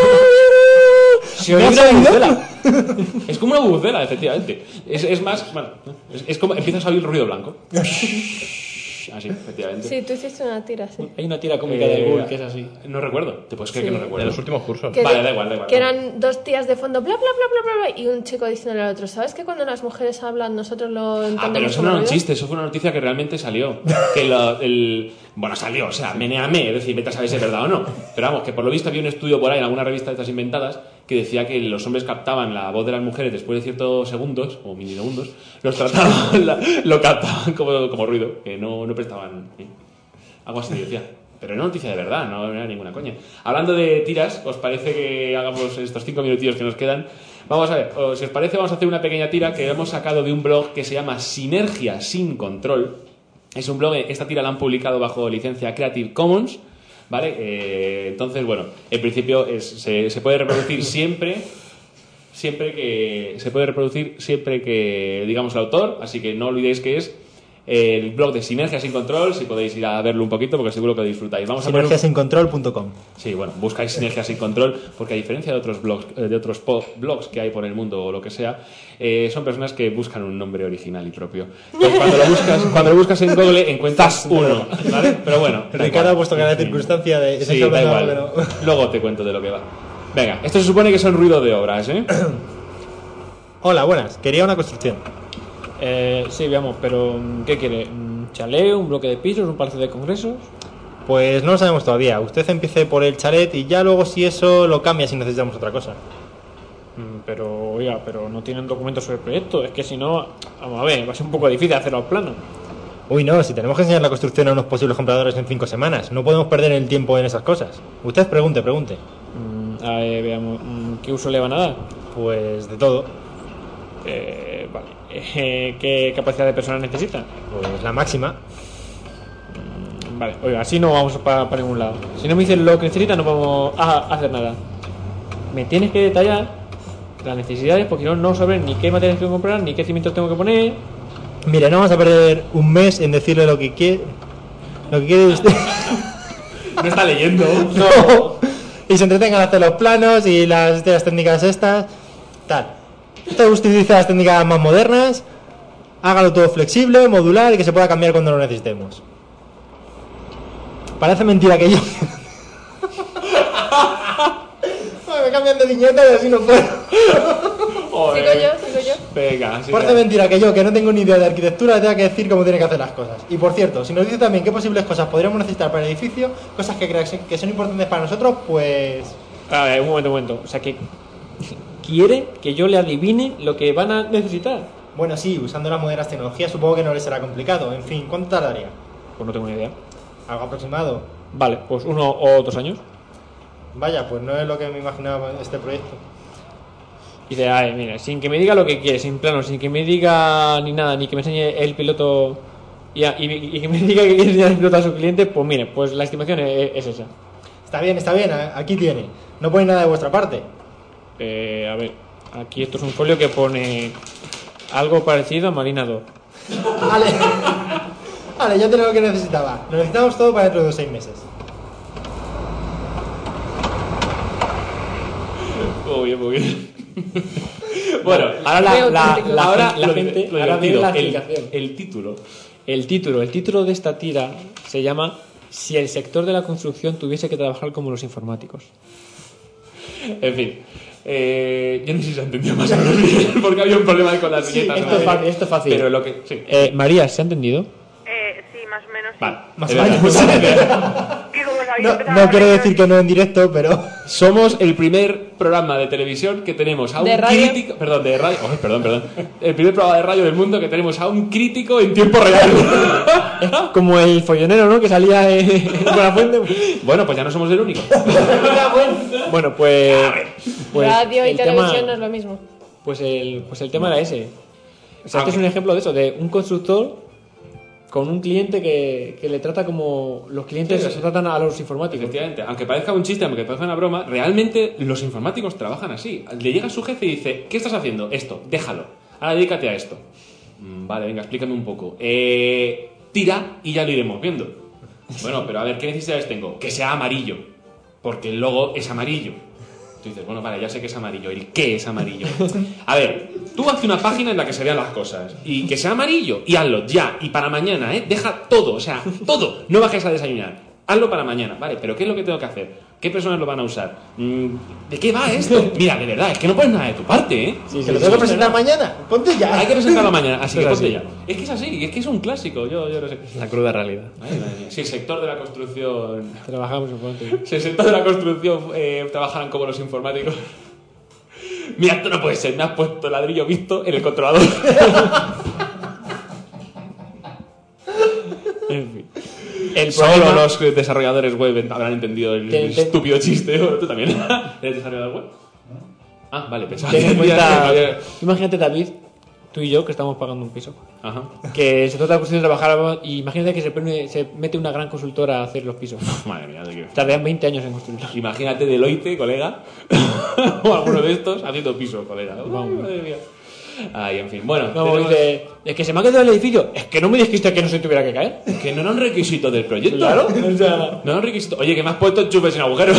Se oye una bubucela. es como una bubucela, efectivamente. Es más, bueno, es como empiezas a oír el ruido blanco. Así, efectivamente. Sí, tú hiciste una tira, sí. Hay una tira cómica de Google que es así. No recuerdo, te puedes creer que no De recuerdo. los últimos cursos. Que, Vale, da igual. que eran dos tías de fondo, bla, bla, bla, bla, bla, bla, y un chico diciéndole al otro, ¿sabes que cuando las mujeres hablan nosotros lo entendemos Ah, pero eso como no era un ruido? chiste, eso fue una noticia que realmente salió. Que bueno, salió, o sea, meneame, es decir, vete a saber si es verdad o no. Pero vamos, que por lo visto había un estudio por ahí en alguna revista de estas inventadas que decía que los hombres captaban la voz de las mujeres después de ciertos segundos, o milisegundos, los trataban, lo captaban como ruido, que no prestaban. Algo así decía. Pero era noticia de verdad, no era ninguna coña. Hablando de tiras, ¿os parece que hagamos estos 5 minutillos que nos quedan? Vamos a ver, si os parece, vamos a hacer una pequeña tira que hemos sacado de un blog que se llama Sinergia sin Control. Es un blog, esta tira la han publicado bajo licencia Creative Commons, ¿vale? Entonces, bueno, en principio se puede reproducir siempre que digamos el autor, así que no olvidéis que es el blog de Sinergia sin Control, si podéis ir a verlo un poquito porque seguro que disfrutáis. Vamos a poner Sinergiasincontrol.com. Sí, bueno, buscáis Sinergia sin Control porque a diferencia de otros blogs que hay por el mundo o lo que sea, son personas que buscan un nombre original y propio. Entonces, cuando lo buscas en Google encuentras uno, ¿vale? Pero bueno, da Ricardo ha igual. puesto cada circunstancia de... Sí, da igual. Luego te cuento de lo que va. Venga, esto se supone que son ruido de obras, ¿eh? Hola, buenas. Quería una construcción. Sí, veamos, pero ¿qué quiere? ¿Un chalet, un bloque de pisos, un palacio de congresos? Pues no lo sabemos todavía. Usted empiece por el chalet y ya luego si eso lo cambia si necesitamos otra cosa. Pero, oiga, pero no tienen documentos sobre el proyecto. Es que si no, vamos a ver, va a ser un poco difícil hacerlo al plano. Uy, no, si tenemos que enseñar la construcción a unos posibles compradores en 5 semanas, no podemos perder el tiempo en esas cosas. Usted pregunte. A ver, veamos, ¿qué uso le van a dar? Pues de todo. Vale. ¿Qué capacidad de personas necesita? Pues la máxima. Vale, oiga, así no vamos para ningún lado. Si no me dicen lo que necesita, no vamos a hacer nada. Me tienes que detallar las necesidades porque no sabré ni qué materiales tengo que comprar, ni qué cimientos tengo que poner. Mire, no vamos a perder un mes en decirle lo que quiere. Lo que quiere usted. No está leyendo. No. Y se entretengan a hacer los planos y las técnicas estas. Tal. Usted utiliza las técnicas más modernas. Hágalo todo flexible, modular y que se pueda cambiar cuando lo necesitemos. Parece mentira que yo. Me cambian de viñeta y así no puedo. Sigo yo. Venga, sí, Parece mentira que yo, que no tengo ni idea de arquitectura, tenga que decir cómo tiene que hacer las cosas. Y por cierto, si nos dice también qué posibles cosas podríamos necesitar para el edificio, cosas que creas que son importantes para nosotros, pues... A ver, un momento. O sea, que quiere que yo le adivine lo que van a necesitar. Bueno, sí, usando las modernas tecnologías supongo que no les será complicado. En fin, ¿cuánto tardaría? Pues no tengo ni idea. ¿Algo aproximado? Vale, pues 1 o 2 años. Vaya, pues no es lo que me imaginaba este proyecto. Y dice, ay, mira, sin que me diga lo que quiere, sin plano, sin que me diga ni nada, ni que me enseñe el piloto y que me diga que quiere enseñar el piloto a su cliente, pues mire, pues la estimación es esa. Está bien, aquí tiene. No pone nada de vuestra parte. A ver, aquí esto es un folio que pone algo parecido a Marina 2. Vale, ya tengo lo que necesitaba. Lo necesitamos todo para dentro de 6 meses. Muy bien. Bueno, ahora la lo gente lo ahora viene divertido, la explicación. el título. El título de esta tira se llama Si el sector de la construcción tuviese que trabajar como los informáticos. En fin, yo no sé si se ha entendido más o menos bien, porque había un problema con las viñetas. Esto es fácil. Pero lo que... Sí. María, ¿se ha entendido? Sí, más o menos. Sí. Vale. Más o menos. Que como sabía, No quiero decir que no en directo, pero... Somos el primer programa de televisión que tenemos a un ¿De radio? crítico... Perdón, de radio... Oh, perdón. El primer programa de radio del mundo que tenemos a un crítico en tiempo real. Como el follonero, ¿no? Que salía en Buenafuente. Bueno, pues ya no somos el único. Bueno, pues Radio y el televisión tema- no es lo mismo. Pues el tema era ese. O sea, este es un ejemplo de eso, de un constructor con un cliente que le trata como los clientes Sí, se tratan a los informáticos. Efectivamente, aunque parezca un chiste, aunque parezca una broma, realmente los informáticos trabajan así. Le llega su jefe y dice, ¿qué estás haciendo? Esto, déjalo. Ahora dedícate a esto. Vale, venga, explícame un poco. Tira y ya lo iremos viendo. Bueno, pero a ver, ¿qué necesidades tengo? Que sea amarillo, porque el logo es amarillo. Tú dices, bueno, vale, ya sé que es amarillo. ¿El qué es amarillo? A ver, tú haz una página en la que se vean las cosas y que sea amarillo y hazlo ya. Y para mañana, deja todo, o sea, todo. No bajes a desayunar. Hazlo para mañana, vale, pero ¿qué es lo que tengo que hacer? ¿Qué personas lo van a usar? ¿De qué va esto? Mira, de verdad, es que no pones nada de tu parte, ¿eh? ¿Que lo tengo que presentar mañana? Ponte ya. Hay que presentarlo mañana, así que Es ponte así. ya. Es que es así, es que es un clásico, yo no sé. La cruda realidad. Ay, madre mía. Si el sector de la construcción... Trabajamos en informáticos. Si el sector de la construcción trabajaran como los informáticos... Mira, esto no puede ser, me has puesto ladrillo visto en el controlador. En fin. El Solo problema- los desarrolladores web habrán entendido el estúpido chiste. ¿Tú también eres desarrollador web? Ah, vale, pensaba Ten en que cuenta- había- Imagínate, David, tú y yo, que estamos pagando un piso. Ajá. Que se trata de cuestión de trabajar y imagínate que se mete una gran consultora a hacer los pisos. Madre mía, de qué... Tardarían 20 años en construirlos. Imagínate Deloitte, colega, o alguno de estos haciendo piso, colega. Vamos. Madre mía. Ay, en fin, bueno. No, tenemos- dice, es que se me ha quedado el edificio. Es que no me dijiste que no se tuviera que caer. Que no era un requisito del proyecto. Claro. O sea, No era un requisito. Oye, que me has puesto enchufes sin agujero.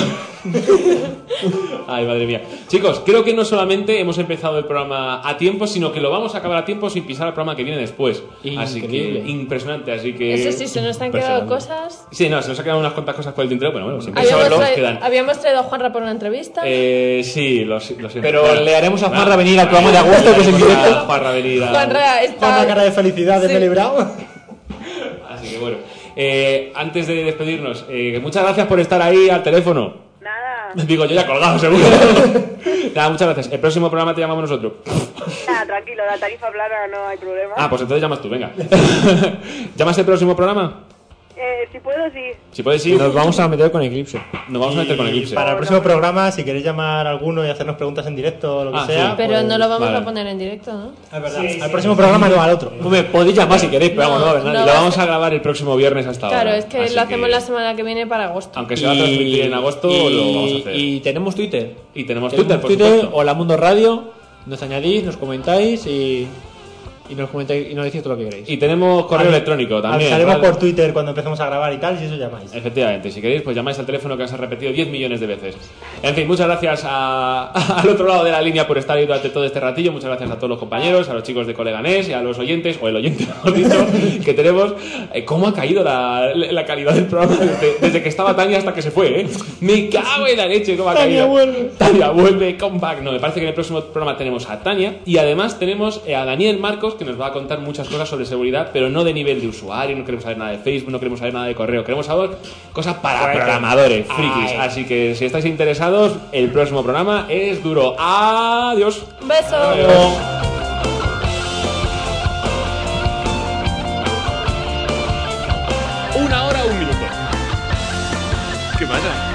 Ay, madre mía. Chicos, creo que no solamente hemos empezado el programa a tiempo, sino que lo vamos a acabar a tiempo sin pisar el programa que viene después. Así que, Increíble. impresionante. Así que. Eso sí, se nos han quedado impresionante. cosas. Sí, no, se nos han quedado unas cuantas cosas por el tintero, pero bueno, siempre Habíamos, nos traído, quedan. habíamos traído a Juanra por una entrevista. Sí, lo siento. Pero Bueno, le haremos a nada, Juanra venir al programa de agosto, que es en haremos directo. a Juanra venir a- Juanra Con una está... cara de felicidad de Sí. me he librado. Así que bueno. Antes de despedirnos, muchas gracias por estar ahí al teléfono. Nada, Digo, yo ya colgado, seguro. Nada, muchas gracias. El próximo programa te llamamos nosotros. nada, tranquilo, la tarifa plana no hay problema. Ah, pues entonces llamas tú, venga. ¿Llamas el próximo programa? Si puedo, sí. Si puedes ir, Nos vamos a meter con Eclipse. nos vamos a meter con Eclipse. Para el próximo programa, si queréis llamar a alguno y hacernos preguntas en directo o lo que Ah, sea. sí. Pero pues- no lo vamos vale. a poner en directo, ¿no? Es verdad. Al próximo programa no, al otro. Hombre, podéis llamar si queréis, pero vamos, no va a haber No, nadie. Lo vamos a grabar el próximo viernes hasta ahora. Claro, es que Así lo hacemos la semana que viene para agosto. Aunque se va a transmitir en agosto, lo vamos a hacer. Y tenemos Twitter. Y tenemos Twitter, por supuesto. Hola Mundo Radio. Nos añadís, nos comentáis y nos comentáis y nos decís todo lo que queréis. Y tenemos correo electrónico también. Avisaremos ¿vale? por Twitter cuando empecemos a grabar y tal, si eso llamáis. Efectivamente, si queréis, pues llamáis al teléfono que os ha repetido 10 millones de veces. En fin, muchas gracias al otro lado de la línea por estar ahí durante todo este ratillo. Muchas gracias a todos los compañeros, a los chicos de Coleganés y a los oyentes, o el oyente, mejor dicho, que tenemos. ¿Cómo ha caído la calidad del programa desde que estaba Tania hasta que se fue, eh? Me cago en la leche, cómo ha caído. Tania vuelve, come back. No, me parece que en el próximo programa tenemos a Tania y además tenemos a Daniel Marcos, Carlos, que nos va a contar muchas cosas sobre seguridad, pero no de nivel de usuario, no queremos saber nada de Facebook, no queremos saber nada de correo, queremos saber cosas para programadores, frikis. Así que si estáis interesados, el próximo programa es duro. Adiós. Un beso. Adiós. 1 hora, 1 minuto. ¿Qué pasa?